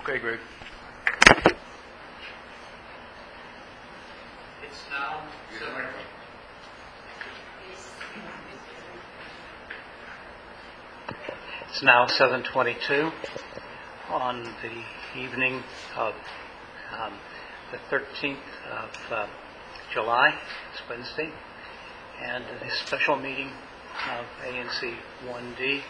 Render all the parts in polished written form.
Okay, Greg. It's now It's now 7:22 on the evening of the 13th of July. It's Wednesday, and the special meeting of ANC 1D.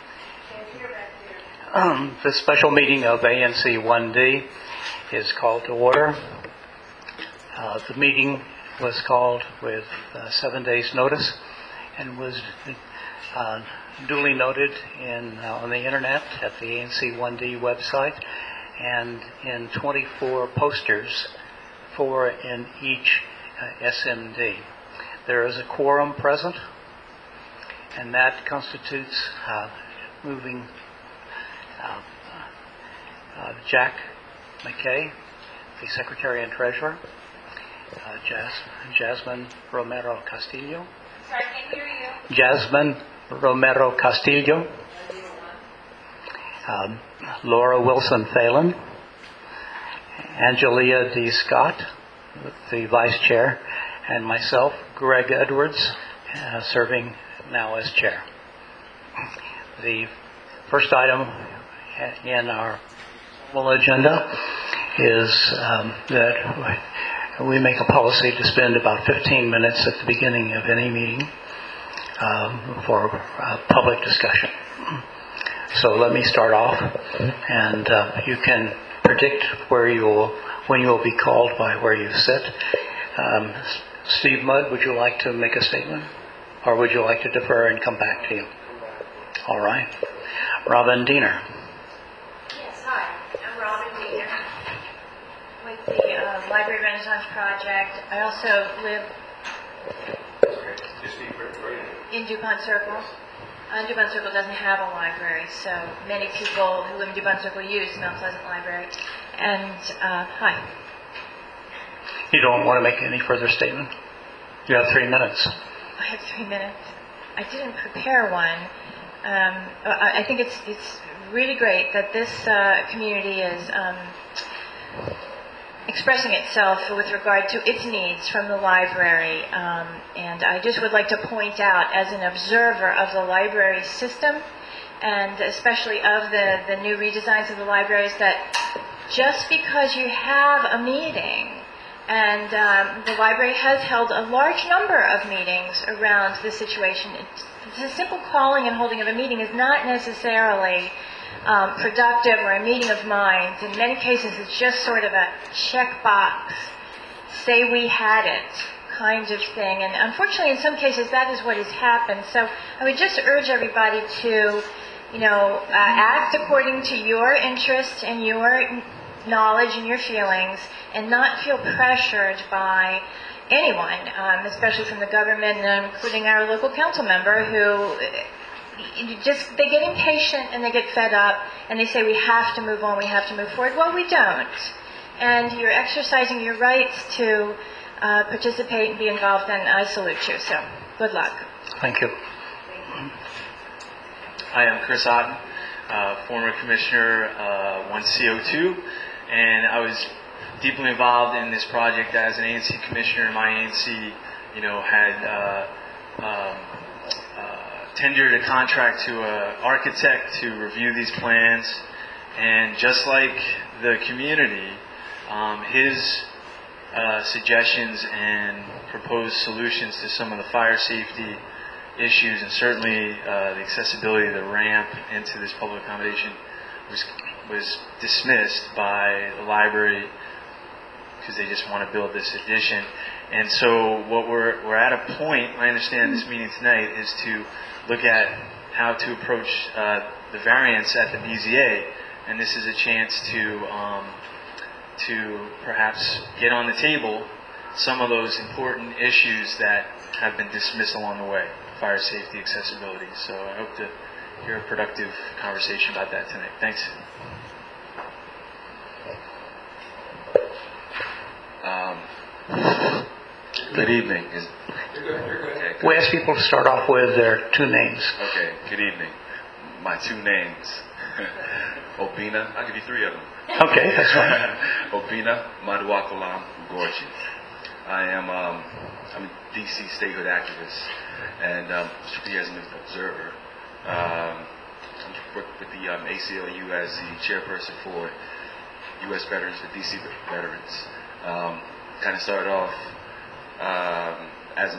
The special meeting of ANC 1D is called to order. The meeting was called with 7 days' notice and was duly noted on the internet at the ANC 1D website and in 24 posters, 4 in each SMD. There is a quorum present, and that constitutes moving Jack McKay, the Secretary and Treasurer, Jasmine Romero Castillo. Sorry, I can't hear you. Jasmine Romero Castillo, Laura Wilson Phelan, Angelia D. Scott, the Vice Chair, and myself, Greg Edwards, serving now as Chair. The first item in our full agenda is that we make a policy to spend about 15 minutes at the beginning of any meeting for public discussion. So let me start off, and you can predict when you will be called by where you sit. Steve Mudd, would you like to make a statement, or would you like to defer and come back to you? All right. Robin Diener. Yes, hi. I'm Robin Diener with the Library Renaissance Project. I also live in DuPont Circle. DuPont Circle doesn't have a library, so many people who live in DuPont Circle use Mount Pleasant Library. And hi. You don't want to make any further statement? You have 3 minutes. I have 3 minutes. I didn't prepare one. I think it's really great that this community is expressing itself with regard to its needs from the library. And I just would like to point out, as an observer of the library system, and especially of the new redesigns of the libraries, that just because you have a meeting, and the library has held a large number of meetings around this situation, the simple calling and holding of a meeting is not necessarily productive or a meeting of minds. In many cases, it's just sort of a checkbox, say we had it kind of thing. And unfortunately, in some cases, that is what has happened. So I would just urge everybody to, act according to your interests and your knowledge and your feelings, and not feel pressured by anyone, especially from the government, including our local council member, who they get impatient and they get fed up and they say we have to move on, we have to move forward. Well, we don't. And you're exercising your rights to participate and be involved, and I salute you. So good luck. Thank you. Hi, I'm Chris Otten, former commissioner 1CO2, and I was deeply involved in this project as an ANC commissioner. My ANC, had tendered a contract to an architect to review these plans, and just like the community, his suggestions and proposed solutions to some of the fire safety issues, and certainly the accessibility of the ramp into this public accommodation, was dismissed by the library because they just want to build this addition. And so what we're at a point, I understand this meeting tonight, is to look at how to approach the variance at the BZA, and this is a chance to perhaps get on the table some of those important issues that have been dismissed along the way, fire safety, accessibility. So I hope to hear a productive conversation about that tonight. Thanks. Good evening. We ask people to start off with their 2 names. Okay, good evening. My 2 names. Obina, I'll give you three of them. Okay, that's fine. Obina Maduakalam Gorgi. I'm a DC statehood activist, and strictly as an observer. I work with the ACLU as the chairperson for U.S. veterans, the DC veterans. Kind of started off as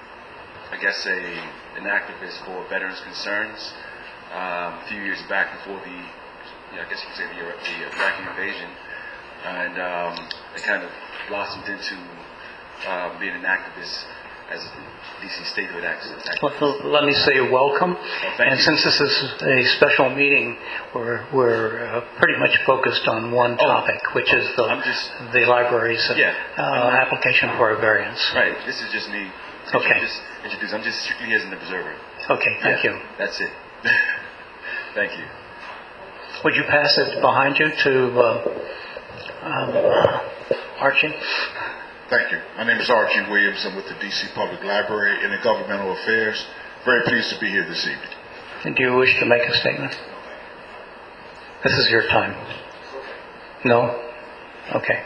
an activist for veterans' concerns a few years back before I guess you could say the Iraqi invasion, and it kind of blossomed into being an activist as a DC statehood activist. Well, let me say welcome. Thank And you. since this is a special meeting, we're pretty much focused on one topic, which is the library's application for a variance. Right. This is just me. Okay. Just introduce. I'm just strictly as an observer. Okay, thank you. That's it. Thank you. Would you pass it behind you to Archie? Thank you. My name is Archie Williams. I'm with the DC Public Library in the Governmental Affairs. Very pleased to be here this evening. And do you wish to make a statement? This is your time. No? Okay.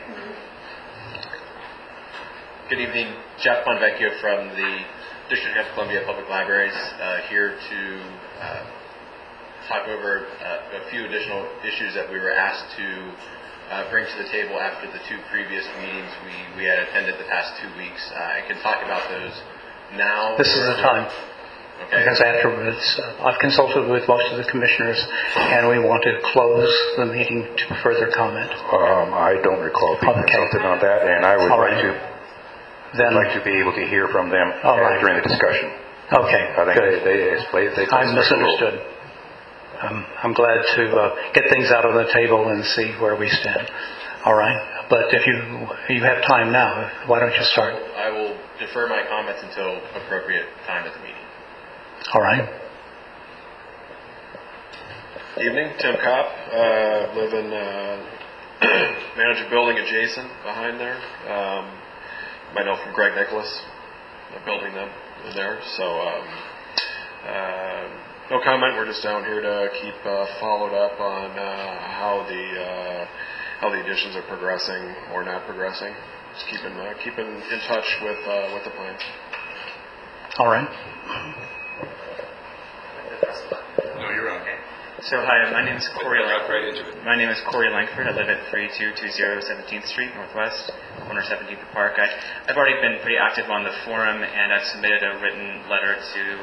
Good evening. Jeff Bonvecchio from the District of Columbia Public Libraries, here to talk over a few additional issues that we were asked to bring to the table after the two previous meetings we had attended the past 2 weeks. I can talk about those now. This is the time. Okay. Because afterwards, I've consulted with most of the commissioners, and we want to close the meeting to further comment. I don't recall being consulted on that, and I would like to be able to hear from them during the discussion. Okay, I think good. I misunderstood. I'm glad to get things out on the table and see where we stand. All right, but if you have time now, why don't you start? I will defer my comments until appropriate time at the meeting. All right. Evening, Tim Kopp, live in manage a building adjacent behind there. You might know from Greg Nicholas, building them in there. So no comment. We're just down here to keep followed up on how the additions are progressing or not progressing. Just keeping in touch with the plans. All right. No, you're on. So hi, my name is Corey Langford. My name is Corey Langford. I live at 3220 17th Street Northwest, corner 17th Park. I've already been pretty active on the forum, and I've submitted a written letter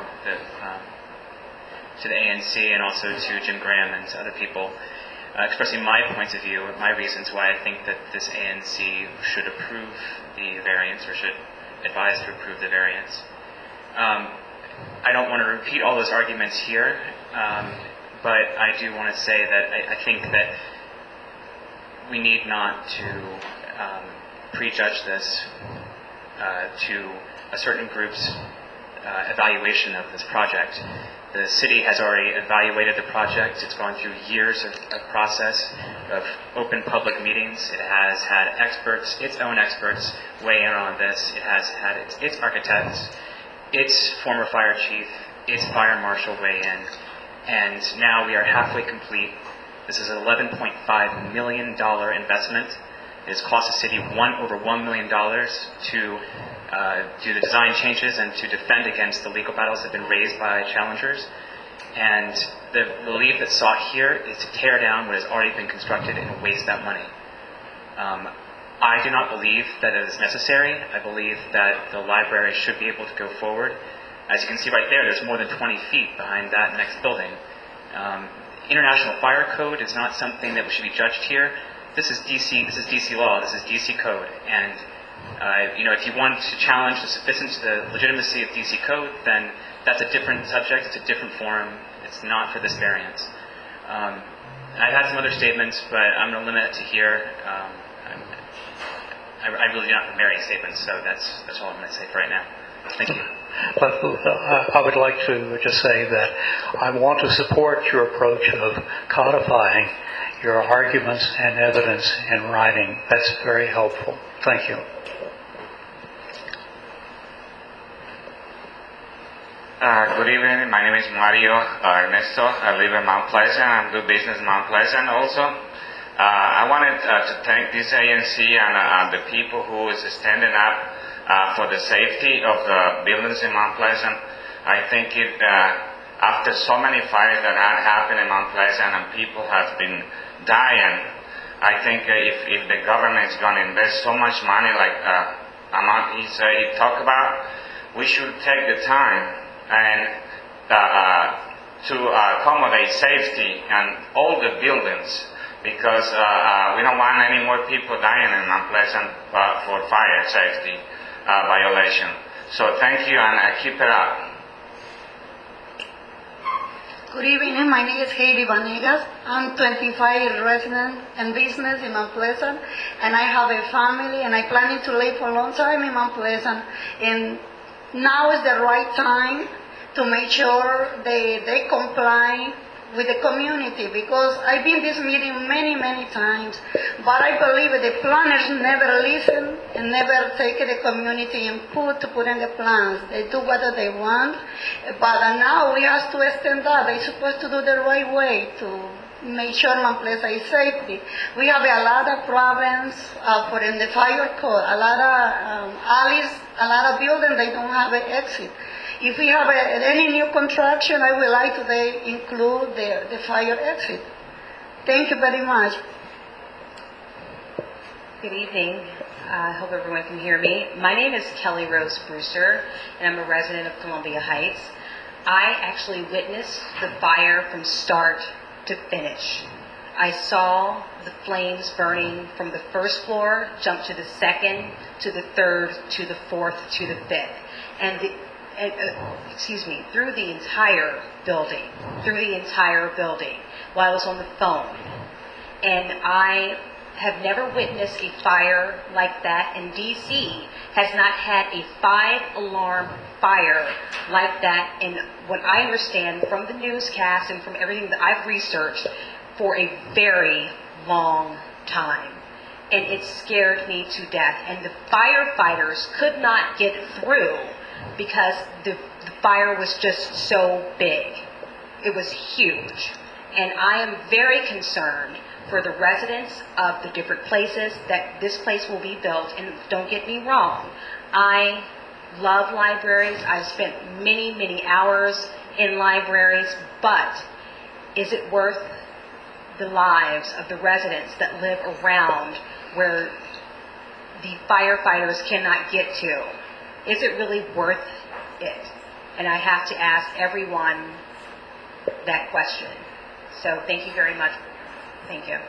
to the ANC and also to Jim Graham and to other people, expressing my points of view, my reasons why I think that this ANC should approve the variance or should advise to approve the variance. I don't want to repeat all those arguments here. But I do want to say that I think that we need not to prejudge this to a certain group's evaluation of this project. The city has already evaluated the project. It's gone through years of process of open public meetings. It has had experts, its own experts, weigh in on this. It has had its architects, its former fire chief, its fire marshal weigh in. And now we are halfway complete. This is an $11.5 million investment. It has cost the city over $1 million to do the design changes and to defend against the legal battles that have been raised by challengers. And the relief that's sought here is to tear down what has already been constructed and waste that money. I do not believe that it is necessary. I believe that the library should be able to go forward. As you can see right there, there's more than 20 feet behind that next building. International Fire Code is not something that should be judged here. This is DC law. This is DC code. And if you want to challenge the sufficiency, the legitimacy of DC code, then that's a different subject. It's a different forum. It's not for this variance. I've had some other statements, but I'm going to limit it to here. I really do not have varying statements, so that's all I'm going to say for right now. Thank you. But I would like to just say that I want to support your approach of codifying your arguments and evidence in writing. That's very helpful. Thank you. Good evening. My name is Mario Ernesto. I live in Mount Pleasant. I do business in Mount Pleasant also. I wanted to thank this ANC and the people who is standing up for the safety of the buildings in Mount Pleasant. I think after so many fires that have happened in Mount Pleasant and people have been dying, I think if the government is going to invest so much money like amount he talked about, we should take the time and to accommodate safety and all the buildings, because we don't want any more people dying in Mount Pleasant for fire safety violation. So thank you, and keep it up. Good evening. My name is Heidi Vanegas. I'm 25 resident and business in Mount Pleasant, and I have a family, and I'm planning to live for a long time in Mount Pleasant. And now is the right time to make sure they comply with the community, because I've been this meeting many, many times, but I believe the planners never listen and never take the community input to put in the plans. They do what they want, but now we have to extend that. They're supposed to do the right way to make sure Mount Pleasant is safety. We have a lot of problems for in the fire code, a lot of alleys, a lot of buildings, they don't have an exit. If we have any new construction, I would like to include the fire exit. Thank you very much. Good evening. I hope everyone can hear me. My name is Kelly Rose Brewster, and I'm a resident of Columbia Heights. I actually witnessed the fire from start to finish. I saw the flames burning from the first floor, jump to the second, to the third, to the fourth, to the fifth. And through the entire building, while I was on the phone. And I have never witnessed a fire like that, and DC has not had a 5-alarm fire like that in what I understand from the newscast and from everything that I've researched for a very long time. And it scared me to death. And the firefighters could not get through because the fire was just so big. It was huge. And I am very concerned for the residents of the different places that this place will be built. And don't get me wrong, I love libraries. I've spent many, many hours in libraries, but is it worth the lives of the residents that live around where the firefighters cannot get to? Is it really worth it? And I have to ask everyone that question. So thank you very much. Thank you.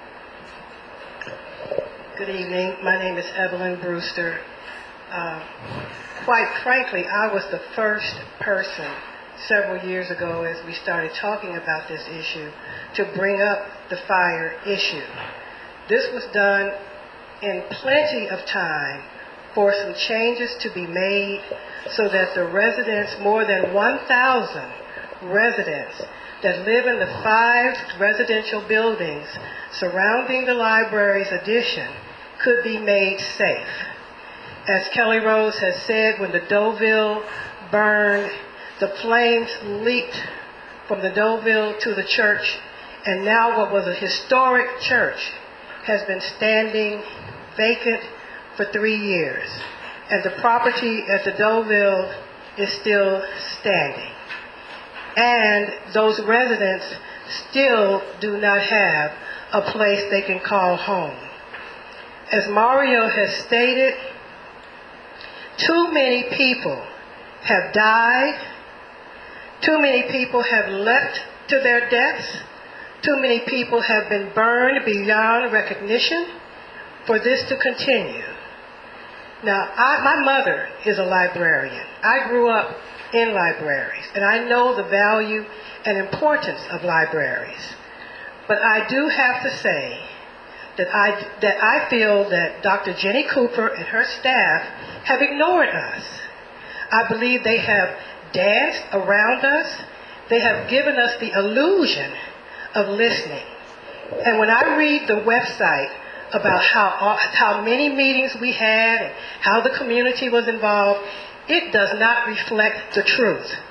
Good evening. My name is Evelyn Brewster. Quite frankly, I was the first person several years ago, as we started talking about this issue, to bring up the fire issue. This was done in plenty of time for some changes to be made so that the residents, more than 1,000 residents that live in the 5 residential buildings surrounding the library's addition, could be made safe. As Kelly Rose has said, when the Deauville burned, the flames leaped from the Deauville to the church, and now what was a historic church has been standing vacant for 3 years, and the property at the Deauville is still standing. And those residents still do not have a place they can call home. As Mario has stated, too many people have died, too many people have leapt to their deaths, too many people have been burned beyond recognition for this to continue. Now, my mother is a librarian. I grew up in libraries, and I know the value and importance of libraries. But I do have to say that I feel that Dr. Jenny Cooper and her staff have ignored us. I believe they have danced around us. They have given us the illusion of listening. And when I read the website about how many meetings we had and how the community was involved, it does not reflect the truth.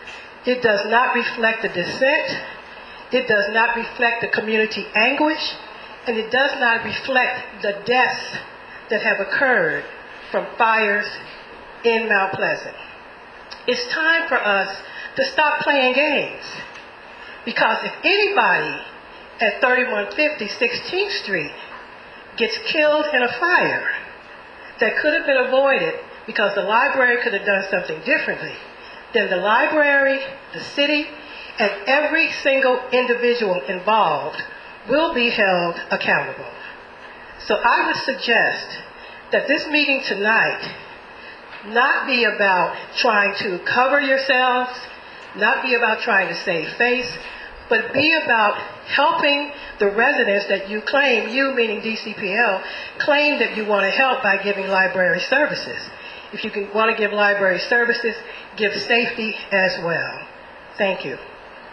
It does not reflect the dissent. It does not reflect the community anguish. And it does not reflect the deaths that have occurred from fires in Mount Pleasant. It's time for us to stop playing games. Because if anybody at 3150 16th Street gets killed in a fire that could have been avoided because the library could have done something differently, then the library, the city, and every single individual involved will be held accountable. So I would suggest that this meeting tonight not be about trying to cover yourselves, not be about trying to save face, but be about helping the residents that you claim, you meaning DCPL, claim that you want to help by giving library services. If you want to give library services, give safety as well. Thank you.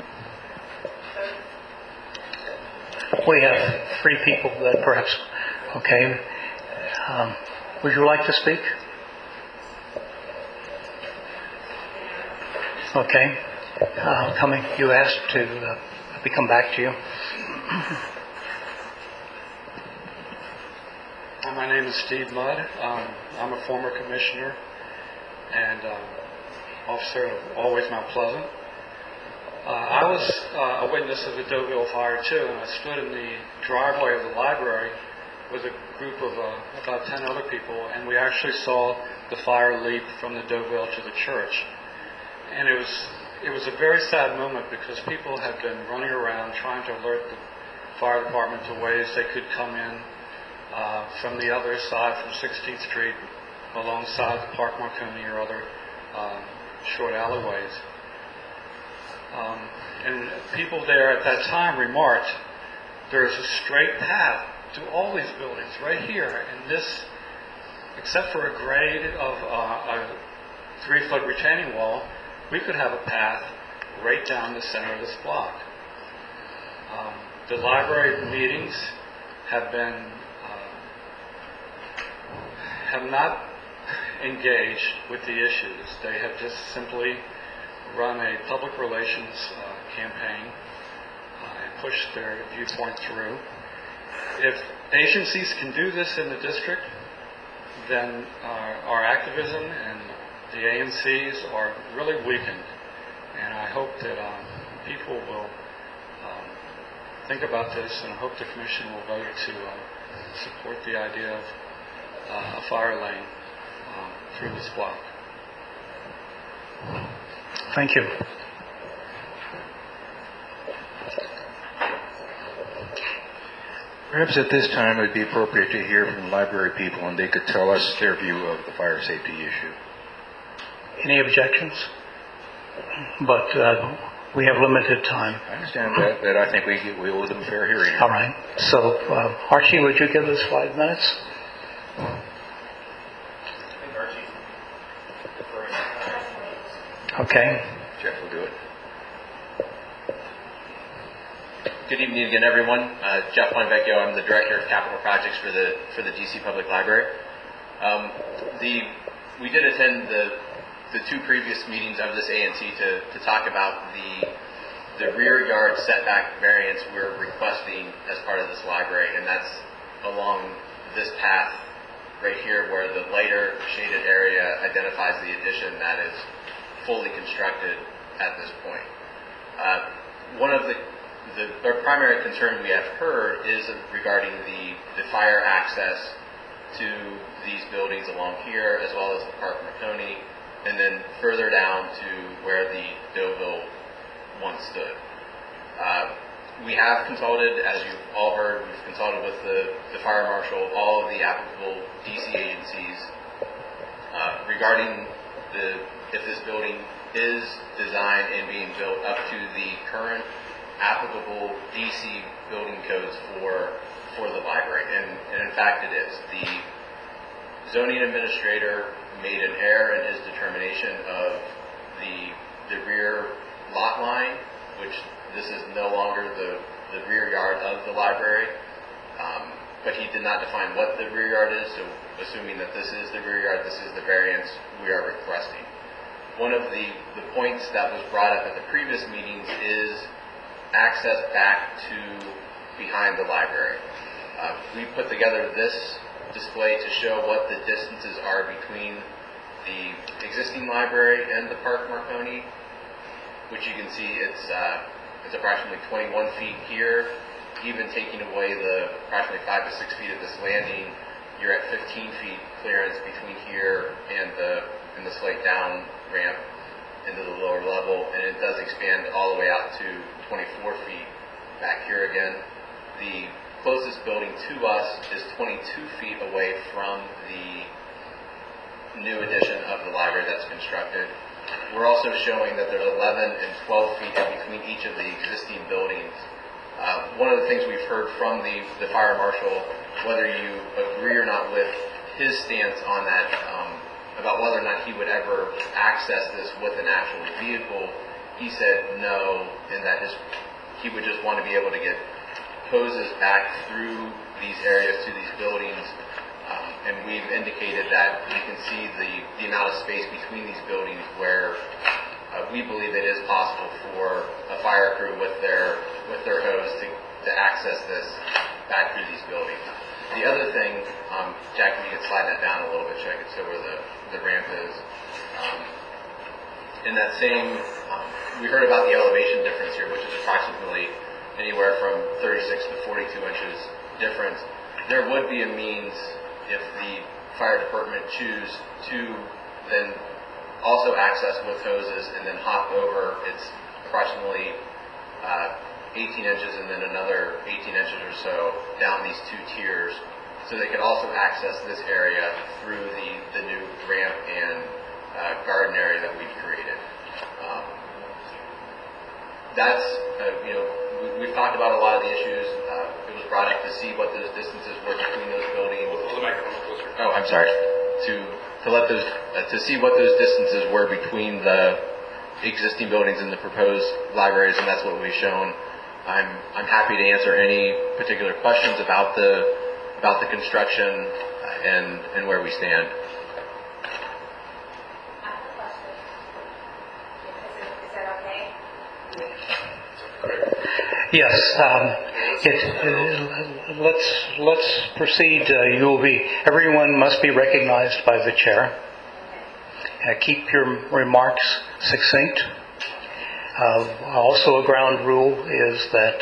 We have 3 people that perhaps, okay. Would you like to speak? Okay. You asked to we come back to you. My name is Steve Mudd. I'm a former commissioner and officer of Always Mount Pleasant. I was a witness of the Deauville fire too, and I stood in the driveway of the library with a group of about 10 other people, and we actually saw the fire leap from the Deauville to the church. And it was a very sad moment because people had been running around trying to alert the fire department to ways they could come in from the other side, from 16th Street, alongside the Park Marconi or other short alleyways. And people there at that time remarked, there's a straight path to all these buildings right here, and this, except for a grade of a 3-foot retaining wall, we could have a path right down the center of this block. The library meetings have not engaged with the issues. They have just simply run a public relations campaign and pushed their viewpoint through. If agencies can do this in the district, then our activism and the ANCs are really weakened. And I hope that people will think about this, and I hope the Commission will vote to support the idea of a fire lane through this block. Thank you. Perhaps at this time it would be appropriate to hear from the library people, and they could tell us their view of the fire safety issue. Any objections? But we have limited time. I understand that I think we owe them a fair hearing. All right. So, Archie, would you give us 5 minutes? Okay. Jeff will do it. Good evening again, everyone. Jeff Bonvecchio. I'm the Director of Capital Projects for the DC Public Library. We did attend the 2 previous meetings of this ANC to talk about the rear yard setback variance we're requesting as part of this library, and that's along this path right here where the lighter shaded area identifies the addition that is fully constructed at this point. One of the primary concern we have heard is regarding the fire access to these buildings along here, as well as the Park Marconi, and then further down to where the Deauville once stood. We have consulted, as you've all heard, we've consulted with the fire marshal, all of the applicable DC agencies regarding if this building is designed and being built up to the current applicable DC building codes for the library, and in fact it is. The zoning administrator made an error in his determination of the rear lot line, which this is no longer the rear yard of the library, but he did not define what the rear yard is, so assuming that this is the rear yard, this is the variance we are requesting. one of the points that was brought up at the previous meetings is access back to behind the library. We put together this display to show what the distances are between the existing library and the Park Marconi, which you can see it's approximately 21 feet here. Even taking away the approximately 5 to 6 feet of this landing, you're at 15 feet clearance between here and the slate down ramp into the lower level, and it does expand all the way out to 24 feet back here again. The closest building to us is 22 feet away from the new addition of the library that's constructed. We're also showing that there's 11 and 12 feet in between each of the existing buildings. One of the things we've heard from the fire marshal, whether you agree or not with his stance on that, about whether or not he would ever access this with an actual vehicle, he said no, and that he would just want to be able to get hoses back through these areas to these buildings. And we've indicated that you can see the amount of space between these buildings where we believe it is possible for a fire crew with their hose to access this back through these buildings. The other thing, Jack, if you could slide that down a little bit so I could see where the ramp is. In that same, we heard about the elevation difference here, which is approximately anywhere from 36 to 42 inches difference. There would be a means, if the fire department choose to then also access with hoses and then hop over, it's approximately 18 inches and then another 18 inches or so down these two tiers. So they could also access this area through the new ramp and garden area that we've created. That's, we've talked about a lot of the issues. It was brought up to see what those distances were between those buildings. Oh, I'm sorry. To see what those distances were between the existing buildings and the proposed libraries, and that's what we've shown. I'm happy to answer any particular questions about the construction and where we stand. Yes. Let's proceed. Everyone must be recognized by the chair. Keep your remarks succinct. Also, a ground rule is that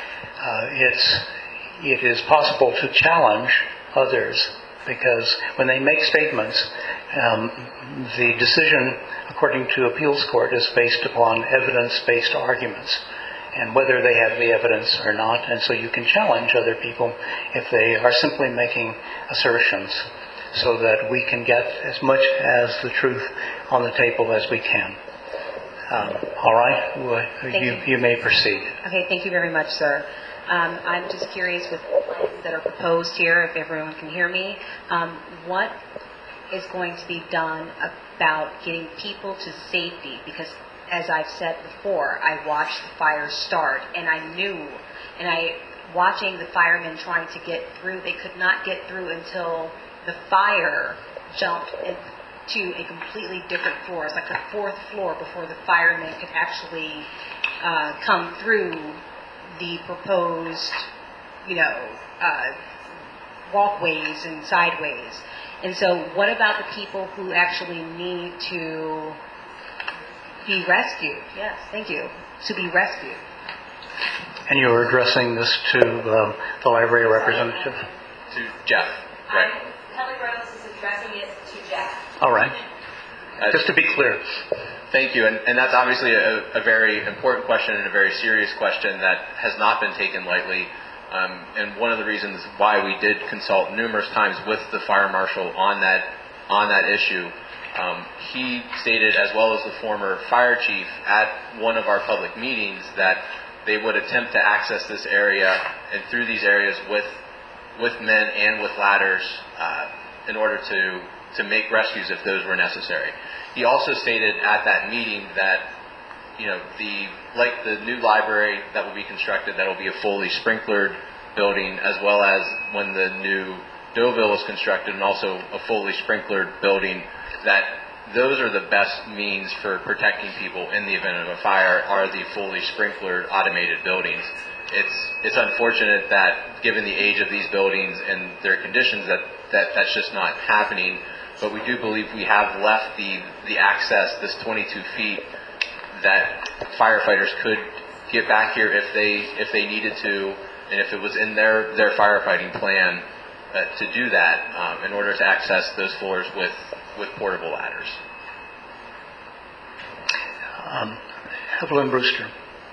it is possible to challenge others, because when they make statements, the decision, according to appeals court, is based upon evidence-based arguments, and whether they have the evidence or not. And so you can challenge other people if they are simply making assertions, so that we can get as much as the truth on the table as we can. All right, you may proceed. Okay, thank you very much, sir. I'm just curious with plans that are proposed here, if everyone can hear me, what is going to be done about getting people to safety? Because as I've said before, I watched the fire start, and watching the firemen trying to get through, they could not get through until the fire jumped into a completely different floor. It's like a fourth floor before the firemen could actually come through the proposed, walkways and sideways. And so what about the people who actually need to be rescued? Yes, thank you. To be rescued. And you were addressing this to the library representative? To Jeff, right? Kelly Rose is addressing it to Jeff. All right. Just to be clear. Thank you. And that's obviously a very important question and a very serious question that has not been taken lightly. And one of the reasons why we did consult numerous times with the fire marshal on that issue, he stated, as well as the former fire chief at one of our public meetings, that they would attempt to access this area and through these areas with men and with ladders in order to make rescues if those were necessary. He also stated at that meeting that, like the new library that will be constructed, that will be a fully sprinklered building, as well as when the new Deauville is constructed, and also a fully sprinklered building, that those are the best means for protecting people in the event of a fire, are the fully sprinklered automated buildings. It's unfortunate that given the age of these buildings and their conditions that's just not happening. But we do believe we have left the access, this 22 feet, that firefighters could get back here if they needed to, and if it was in their firefighting plan to do that in order to access those floors with portable ladders. Evelyn Brewster.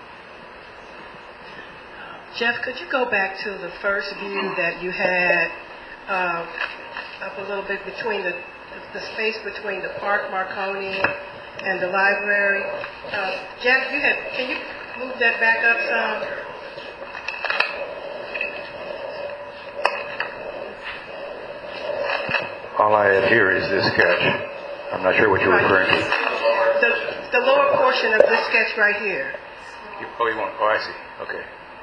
Jeff, could you go back to the first view that you had up a little bit between the space between the Park Marconi and the library? Jeff, can you move that back up some? All I have here is this sketch. I'm not sure what you're referring to. The lower portion of this sketch right here. I see. Okay.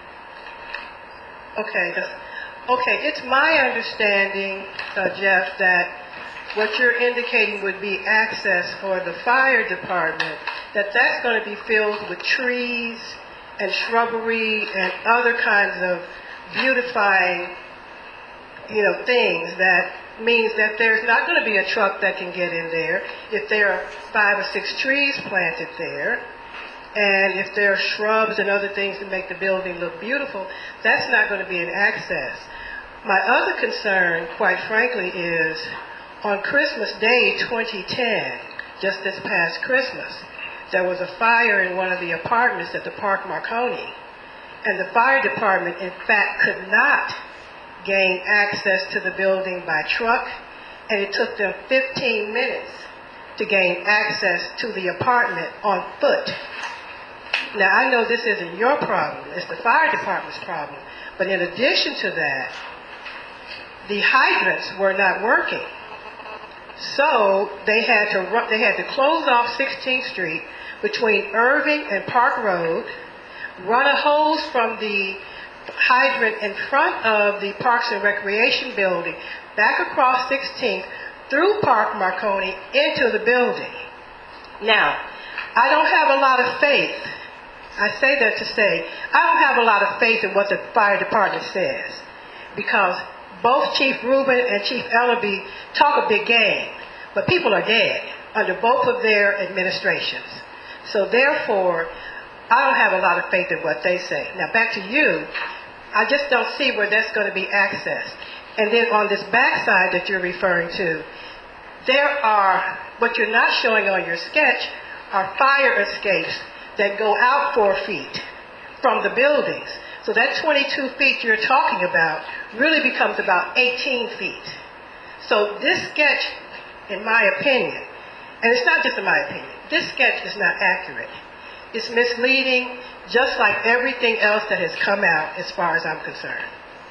Okay, it's my understanding, Jeff, that what you're indicating would be access for the fire department, that's going to be filled with trees and shrubbery and other kinds of beautifying, things. That means that there's not going to be a truck that can get in there if there are 5 or 6 trees planted there. And if there are shrubs and other things to make the building look beautiful, that's not going to be an access. My other concern, quite frankly, is on Christmas Day 2010, just this past Christmas, there was a fire in one of the apartments at the Park Marconi. And the fire department, in fact, could not gain access to the building by truck, and it took them 15 minutes to gain access to the apartment on foot. Now, I know this isn't your problem, it's the fire department's problem, but in addition to that, the hydrants were not working. So they had to close off 16th Street between Irving and Park Road, run a hose from the hydrant in front of the Parks and Recreation building back across 16th through Park Marconi into the building. Now, I don't have a lot of faith. I say that to say I don't have a lot of faith in what the fire department says, because both Chief Rubin and Chief Ellaby talk a big game, but people are dead under both of their administrations. So therefore, I don't have a lot of faith in what they say. Now back to you, I just don't see where that's going to be accessed. And then on this backside that you're referring to, there are, what you're not showing on your sketch, are fire escapes that go out 4 feet from the buildings. So that 22 feet you're talking about really becomes about 18 feet. So this sketch, in my opinion, and it's not just in my opinion, this sketch is not accurate. It's misleading, just like everything else that has come out as far as I'm concerned.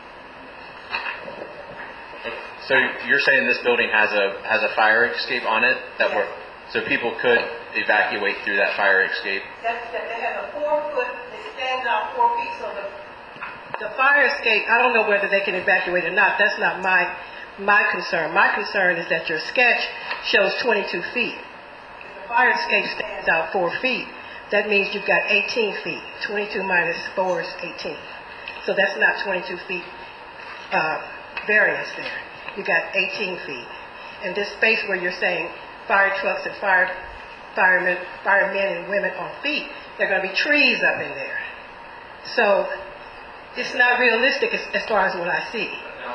So you're saying this building has a fire escape on it so people could evacuate through that fire escape? They have a 4 foot, it stands out 4 feet, so the fire escape, I don't know whether they can evacuate or not. That's not my concern. My concern is that your sketch shows 22 feet. If the fire escape stands out 4 feet, that means you've got 18 feet. 22 minus 4 is 18. So that's not 22 feet variance there. You've got 18 feet. And this space where you're saying fire trucks and firemen and women on feet, there are going to be trees up in there. So it's not realistic as far as what I see.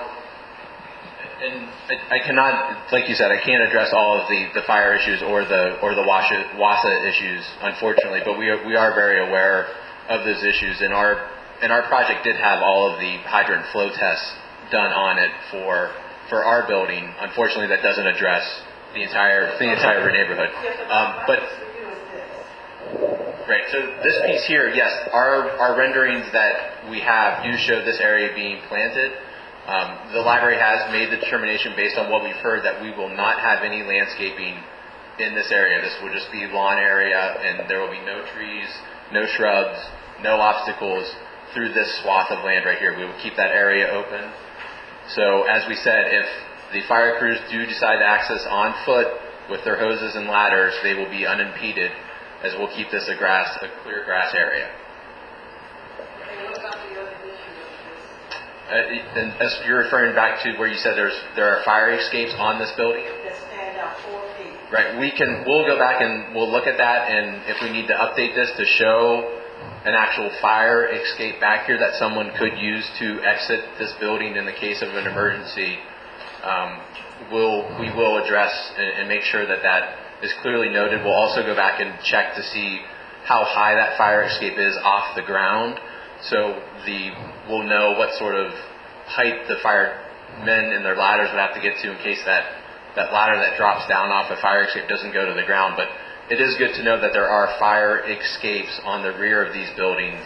And I cannot, like you said, I can't address all of the fire issues or the WASA issues, unfortunately. But we are very aware of those issues, and our project did have all of the hydrant flow tests done on it for our building. Unfortunately, that doesn't address the entire neighborhood. Right. So this piece here, yes, our renderings that we have do show this area being planted. The library has made the determination based on what we've heard that we will not have any landscaping in this area. This will just be lawn area, and there will be no trees, no shrubs, no obstacles through this swath of land right here. We will keep that area open. So as we said, if the fire crews do decide to access on foot with their hoses and ladders, they will be unimpeded, as we'll keep this a clear grass area. And as you're referring back to where you said there are fire escapes on this building? That stand out 4 feet. Right. We'll go back and we'll look at that, and if we need to update this to show an actual fire escape back here that someone could use to exit this building in the case of an emergency, we will address and make sure that is clearly noted. We'll also go back and check to see how high that fire escape is off the ground, so we'll know what sort of height the firemen and their ladders would have to get to in case that ladder that drops down off a fire escape doesn't go to the ground. But it is good to know that there are fire escapes on the rear of these buildings.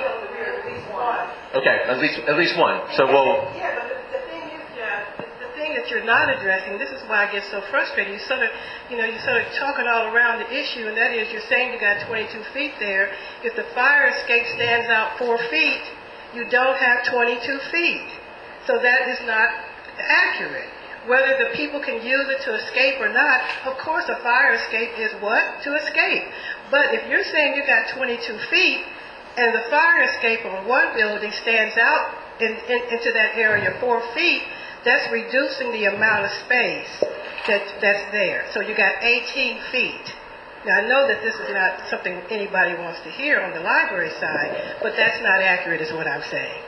Okay, at least one. So we'll. Yeah, but the thing is, Jeff, the thing that you're not addressing, this is why I get so frustrated. You're sort of talking all around the issue, and that is you're saying you got 22 feet there. If the fire escape stands out 4 feet, you don't have 22 feet. So that is not accurate. Whether the people can use it to escape or not, of course a fire escape is what? To escape. But if you're saying you got 22 feet and the fire escape on one building stands out into that area 4 feet, that's reducing the amount of space that's there. So you got 18 feet. Now I know that this is not something anybody wants to hear on the library side, but that's not accurate is what I'm saying.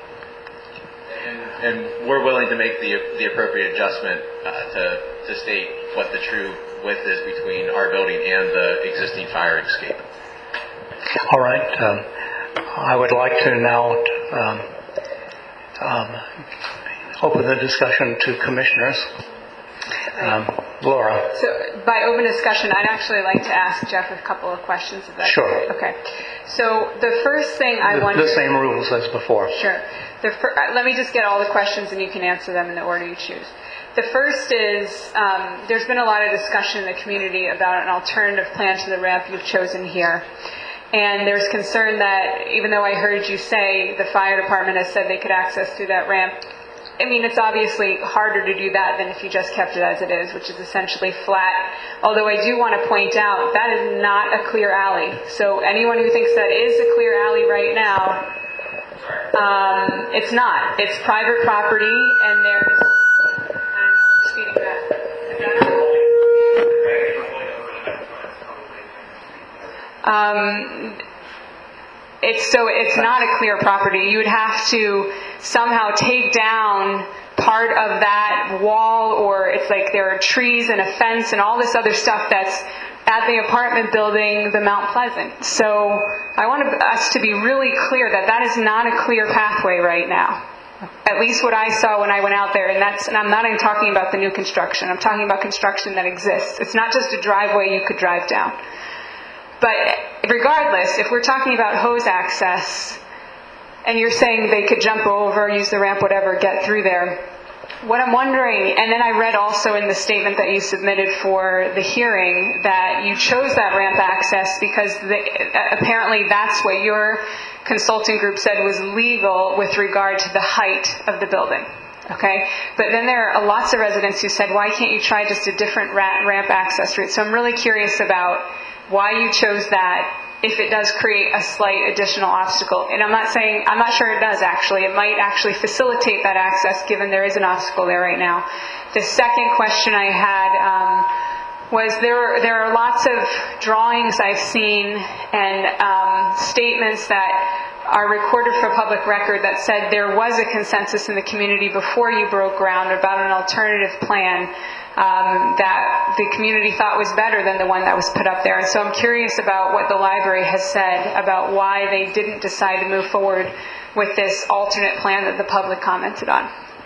And we're willing to make the appropriate adjustment to state what the true width is between our building and the existing fire escape. All right. I would like to now open the discussion to commissioners. Laura. So by open discussion, I'd actually like to ask Jeff a couple of questions. If that's Sure. Okay. So the first thing I wonder... The same rules as before. Sure. Let me just get all the questions and you can answer them in the order you choose. The first is, there's been a lot of discussion in the community about an alternative plan to the ramp you've chosen here. And there's concern that, even though I heard you say the fire department has said they could access through that ramp, I mean, it's obviously harder to do that than if you just kept it as it is, which is essentially flat. Although I do want to point out, that is not a clear alley. So anyone who thinks that is a clear alley right now, it's not. It's private property, and there's... speeding back. It's not a clear property. You would have to somehow take down part of that wall, or it's like there are trees and a fence and all this other stuff that's at the apartment building, the Mount Pleasant. So I want us to be really clear that is not a clear pathway right now. At least what I saw when I went out there, and I'm not even talking about the new construction. I'm talking about construction that exists. It's not just a driveway you could drive down. But regardless, if we're talking about hose access, and you're saying they could jump over, use the ramp, whatever, get through there, what I'm wondering, and then I read also in the statement that you submitted for the hearing that you chose that ramp access because apparently that's what your consulting group said was legal with regard to the height of the building. Okay? But then there are lots of residents who said, why can't you try just a different ramp access route? So I'm really curious about why you chose that if it does create a slight additional obstacle. And I'm not sure it does actually. It might actually facilitate that access given there is an obstacle there right now. The second question I had was there are lots of drawings I've seen and statements that are recorded for public record that said there was a consensus in the community before you broke ground about an alternative plan that the community thought was better than the one that was put up there. And so I'm curious about what the library has said about why they didn't decide to move forward with this alternate plan that the public commented on.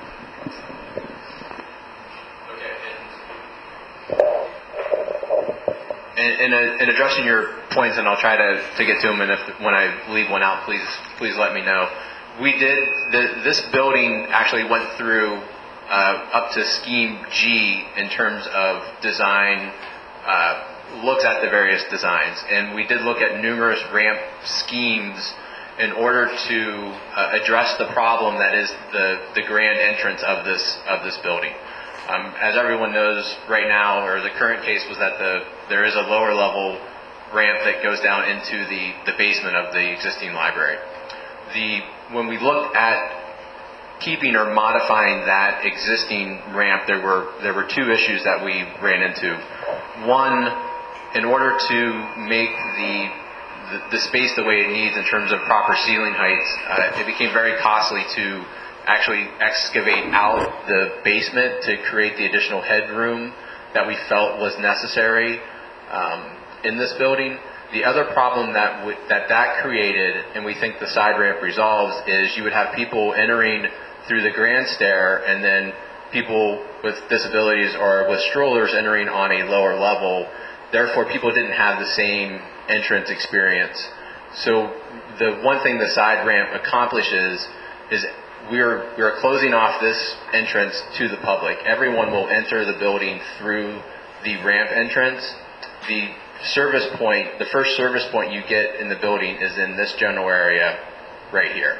In addressing your points, and I'll try to get to them, and when I leave one out, please let me know. This building actually went through up to Scheme G in terms of design, looks at the various designs. And we did look at numerous ramp schemes in order to address the problem that is the grand entrance of this building. As everyone knows right now, or the current case was that there is a lower level ramp that goes down into the basement of the existing library. When we looked at keeping or modifying that existing ramp, there were two issues that we ran into. One, in order to make the space the way it needs in terms of proper ceiling heights, it became very costly to actually excavate out the basement to create the additional headroom that we felt was necessary in this building. The other problem that created, and we think the side ramp resolves, is you would have people entering through the grand stair and then people with disabilities or with strollers entering on a lower level. Therefore, people didn't have the same entrance experience. So the one thing the side ramp accomplishes is we're closing off this entrance to the public. Everyone will enter the building through the ramp entrance. The service point, the first service point you get in the building is in this general area right here.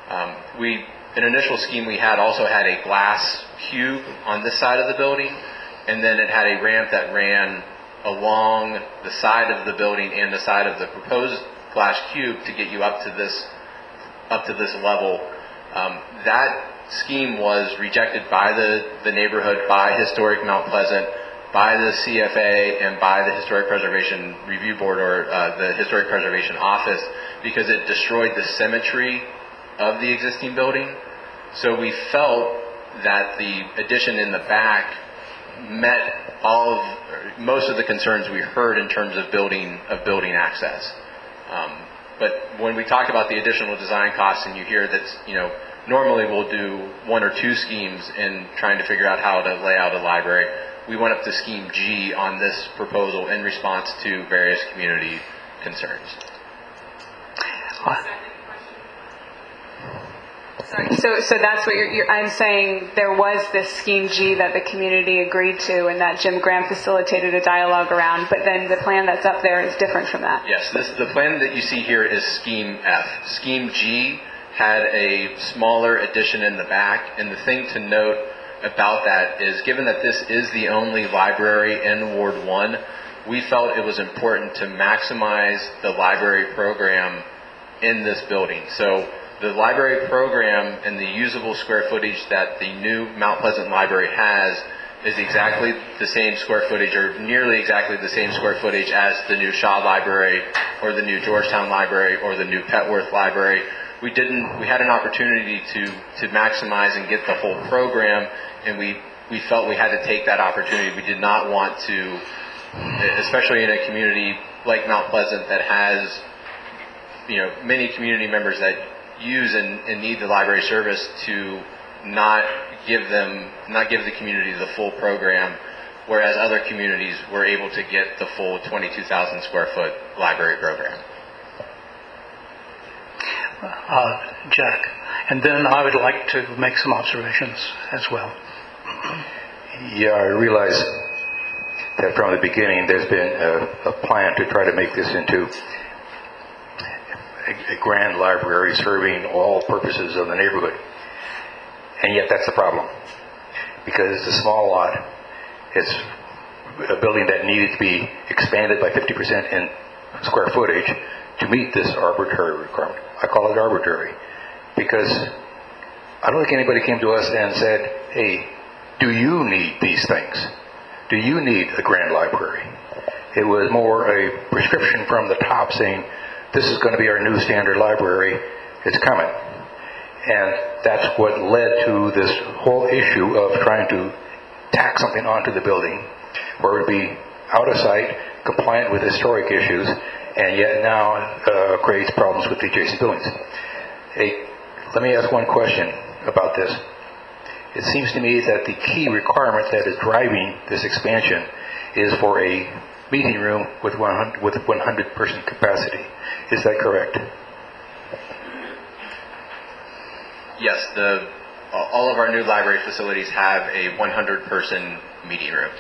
An initial scheme we had also had a glass cube on this side of the building, and then it had a ramp that ran along the side of the building and the side of the proposed glass cube to get you up to this level. That scheme was rejected by the neighborhood, by Historic Mount Pleasant, by the CFA, and by the Historic Preservation Review Board, or the Historic Preservation Office, because it destroyed the symmetry of the existing building. So we felt that the addition in the back met most of the concerns we heard in terms of building access. But when we talk about the additional design costs, and you hear that, normally we'll do one or two schemes in trying to figure out how to lay out a library. We went up to scheme G on this proposal in response to various community concerns. Sorry. So that's what I'm saying. There was this scheme G that the community agreed to, and that Jim Graham facilitated a dialogue around. But then the plan that's up there is different from that. Yes, the plan that you see here is scheme F. Scheme G had a smaller addition in the back, and the thing to note about that is, given that this is the only library in Ward 1, we felt it was important to maximize the library program in this building. So the library program and the usable square footage that the new Mount Pleasant Library has is exactly the same square footage, or nearly exactly the same square footage, as the new Shaw Library or the new Georgetown Library or the new Petworth Library. We had an opportunity to maximize and get the whole program, and we felt we had to take that opportunity. We did not want to, especially in a community like Mount Pleasant that has, many community members that use and need the library service, to not give the community the full program, whereas other communities were able to get the full 22,000 square foot library program. Jack, and then I would like to make some observations as well. Yeah, I realize that from the beginning there's been a plan to try to make this into a grand library serving all purposes of the neighborhood. And yet that's the problem, because it's a small lot. It's a building that needed to be expanded by 50% in square footage to meet this arbitrary requirement. I call it arbitrary because I don't think anybody came to us and said, hey, do you need these things? Do you need a grand library? It was more a prescription from the top saying, this is going to be our new standard library. It's coming. And that's what led to this whole issue of trying to tack something onto the building where it would be out of sight, compliant with historic issues, and yet now creates problems with the adjacent buildings. Hey, let me ask one question about this. It seems to me that the key requirement that is driving this expansion is for a meeting room with 100-person capacity. Is that correct? Yes, all of our new library facilities have a 100-person meeting room.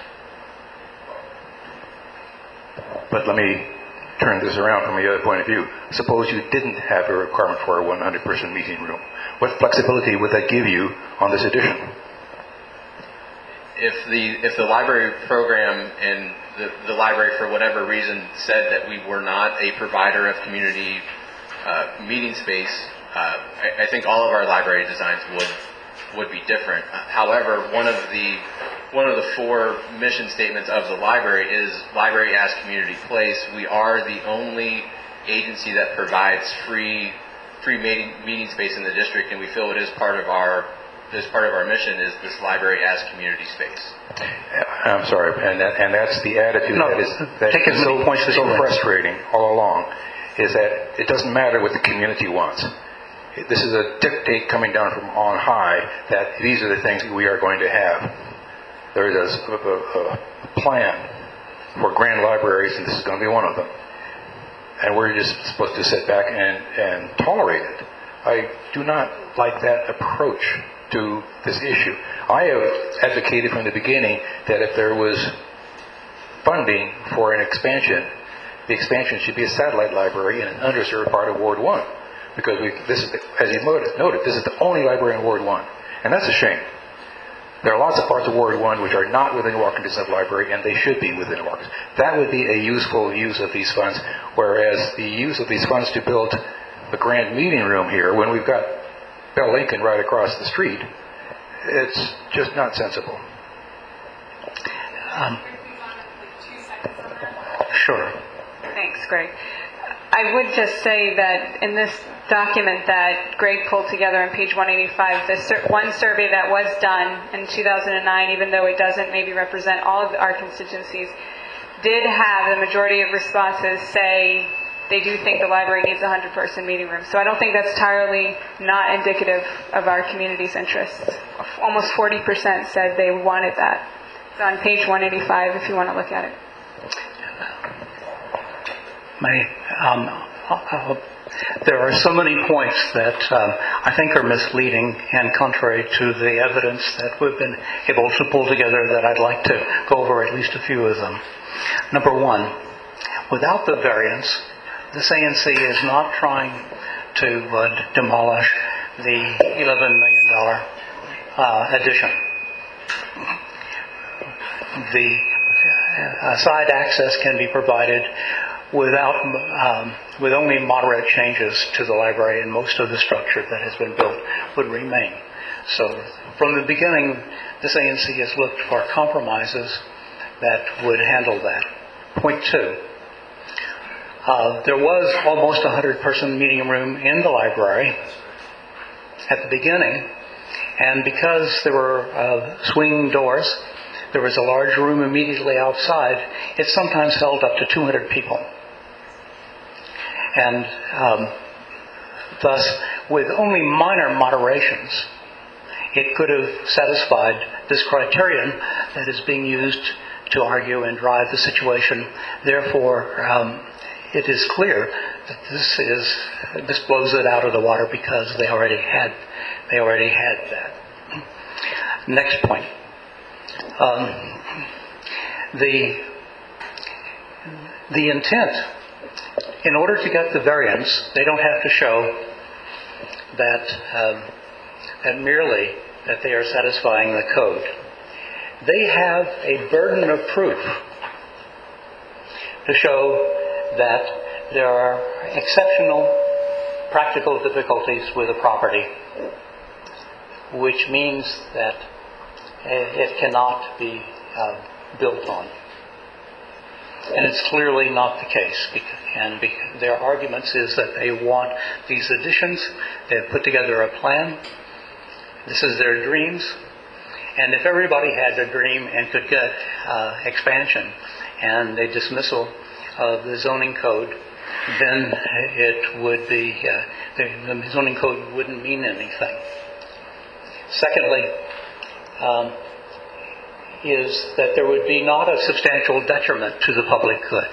But let me turn this around from the other point of view. Suppose you didn't have a requirement for a 100-person meeting room. What flexibility would that give you on this addition? if the library program and the library, for whatever reason, said that we were not a provider of community meeting space, I think all of our library designs would be different. However, one of the 4 mission statements of the library is library as community place. We are the only agency that provides free meeting space in the district, and we feel it is part of our mission is this library as community space. I'm sorry, and that's the attitude that is so frustrating all along, is that it doesn't matter what the community wants. This is a dictate coming down from on high that these are the things we are going to have. There is a plan for grand libraries, and this is going to be one of them. And we're just supposed to sit back and tolerate it. I do not like that approach to this issue. I have advocated from the beginning that if there was funding for an expansion, the expansion should be a satellite library in an underserved part of Ward 1. Because this is, as you noted, this is the only library in Ward 1. And that's a shame. There are lots of parts of Ward 1 which are not within walking distance of the library, and they should be within walking distance. That would be a useful use of these funds, whereas the use of these funds to build the grand meeting room here, when we've got Bell Lincoln right across the street, it's just not sensible. Sure. Thanks, Greg. I would just say that in this document that Greg pulled together on page 185, the one survey that was done in 2009, even though it doesn't maybe represent all of our constituencies, did have the majority of responses say they do think the library needs a 100-person meeting room. So I don't think that's entirely not indicative of our community's interests. Almost 40% said they wanted that. It's on page 185 if you want to look at it. There are so many points that I think are misleading and contrary to the evidence that we've been able to pull together, that I'd like to go over at least a few of them. Number one, without the variance, this ANC is not trying to demolish the $11 million addition. The side access can be provided with only moderate changes to the library, and most of the structure that has been built would remain. So from the beginning, this ANC has looked for compromises that would handle that. Point two, there was almost a 100-person meeting room in the library at the beginning, and because there were swinging doors, there was a large room immediately outside. It sometimes held up to 200 people. And thus, with only minor moderations, it could have satisfied this criterion that is being used to argue and drive the situation. Therefore, it is clear that this blows it out of the water because they already had that. Next point. The intent, in order to get the variance, they don't have to show that merely that they are satisfying the code. They have a burden of proof to show that there are exceptional practical difficulties with the property, which means that it cannot be built on. And it's clearly not the case. And their arguments is that they want these additions. They've put together a plan. This is their dreams. And if everybody had their dream and could get expansion and a dismissal of the zoning code, then it would be, the zoning code wouldn't mean anything. Secondly, is that there would be not a substantial detriment to the public good.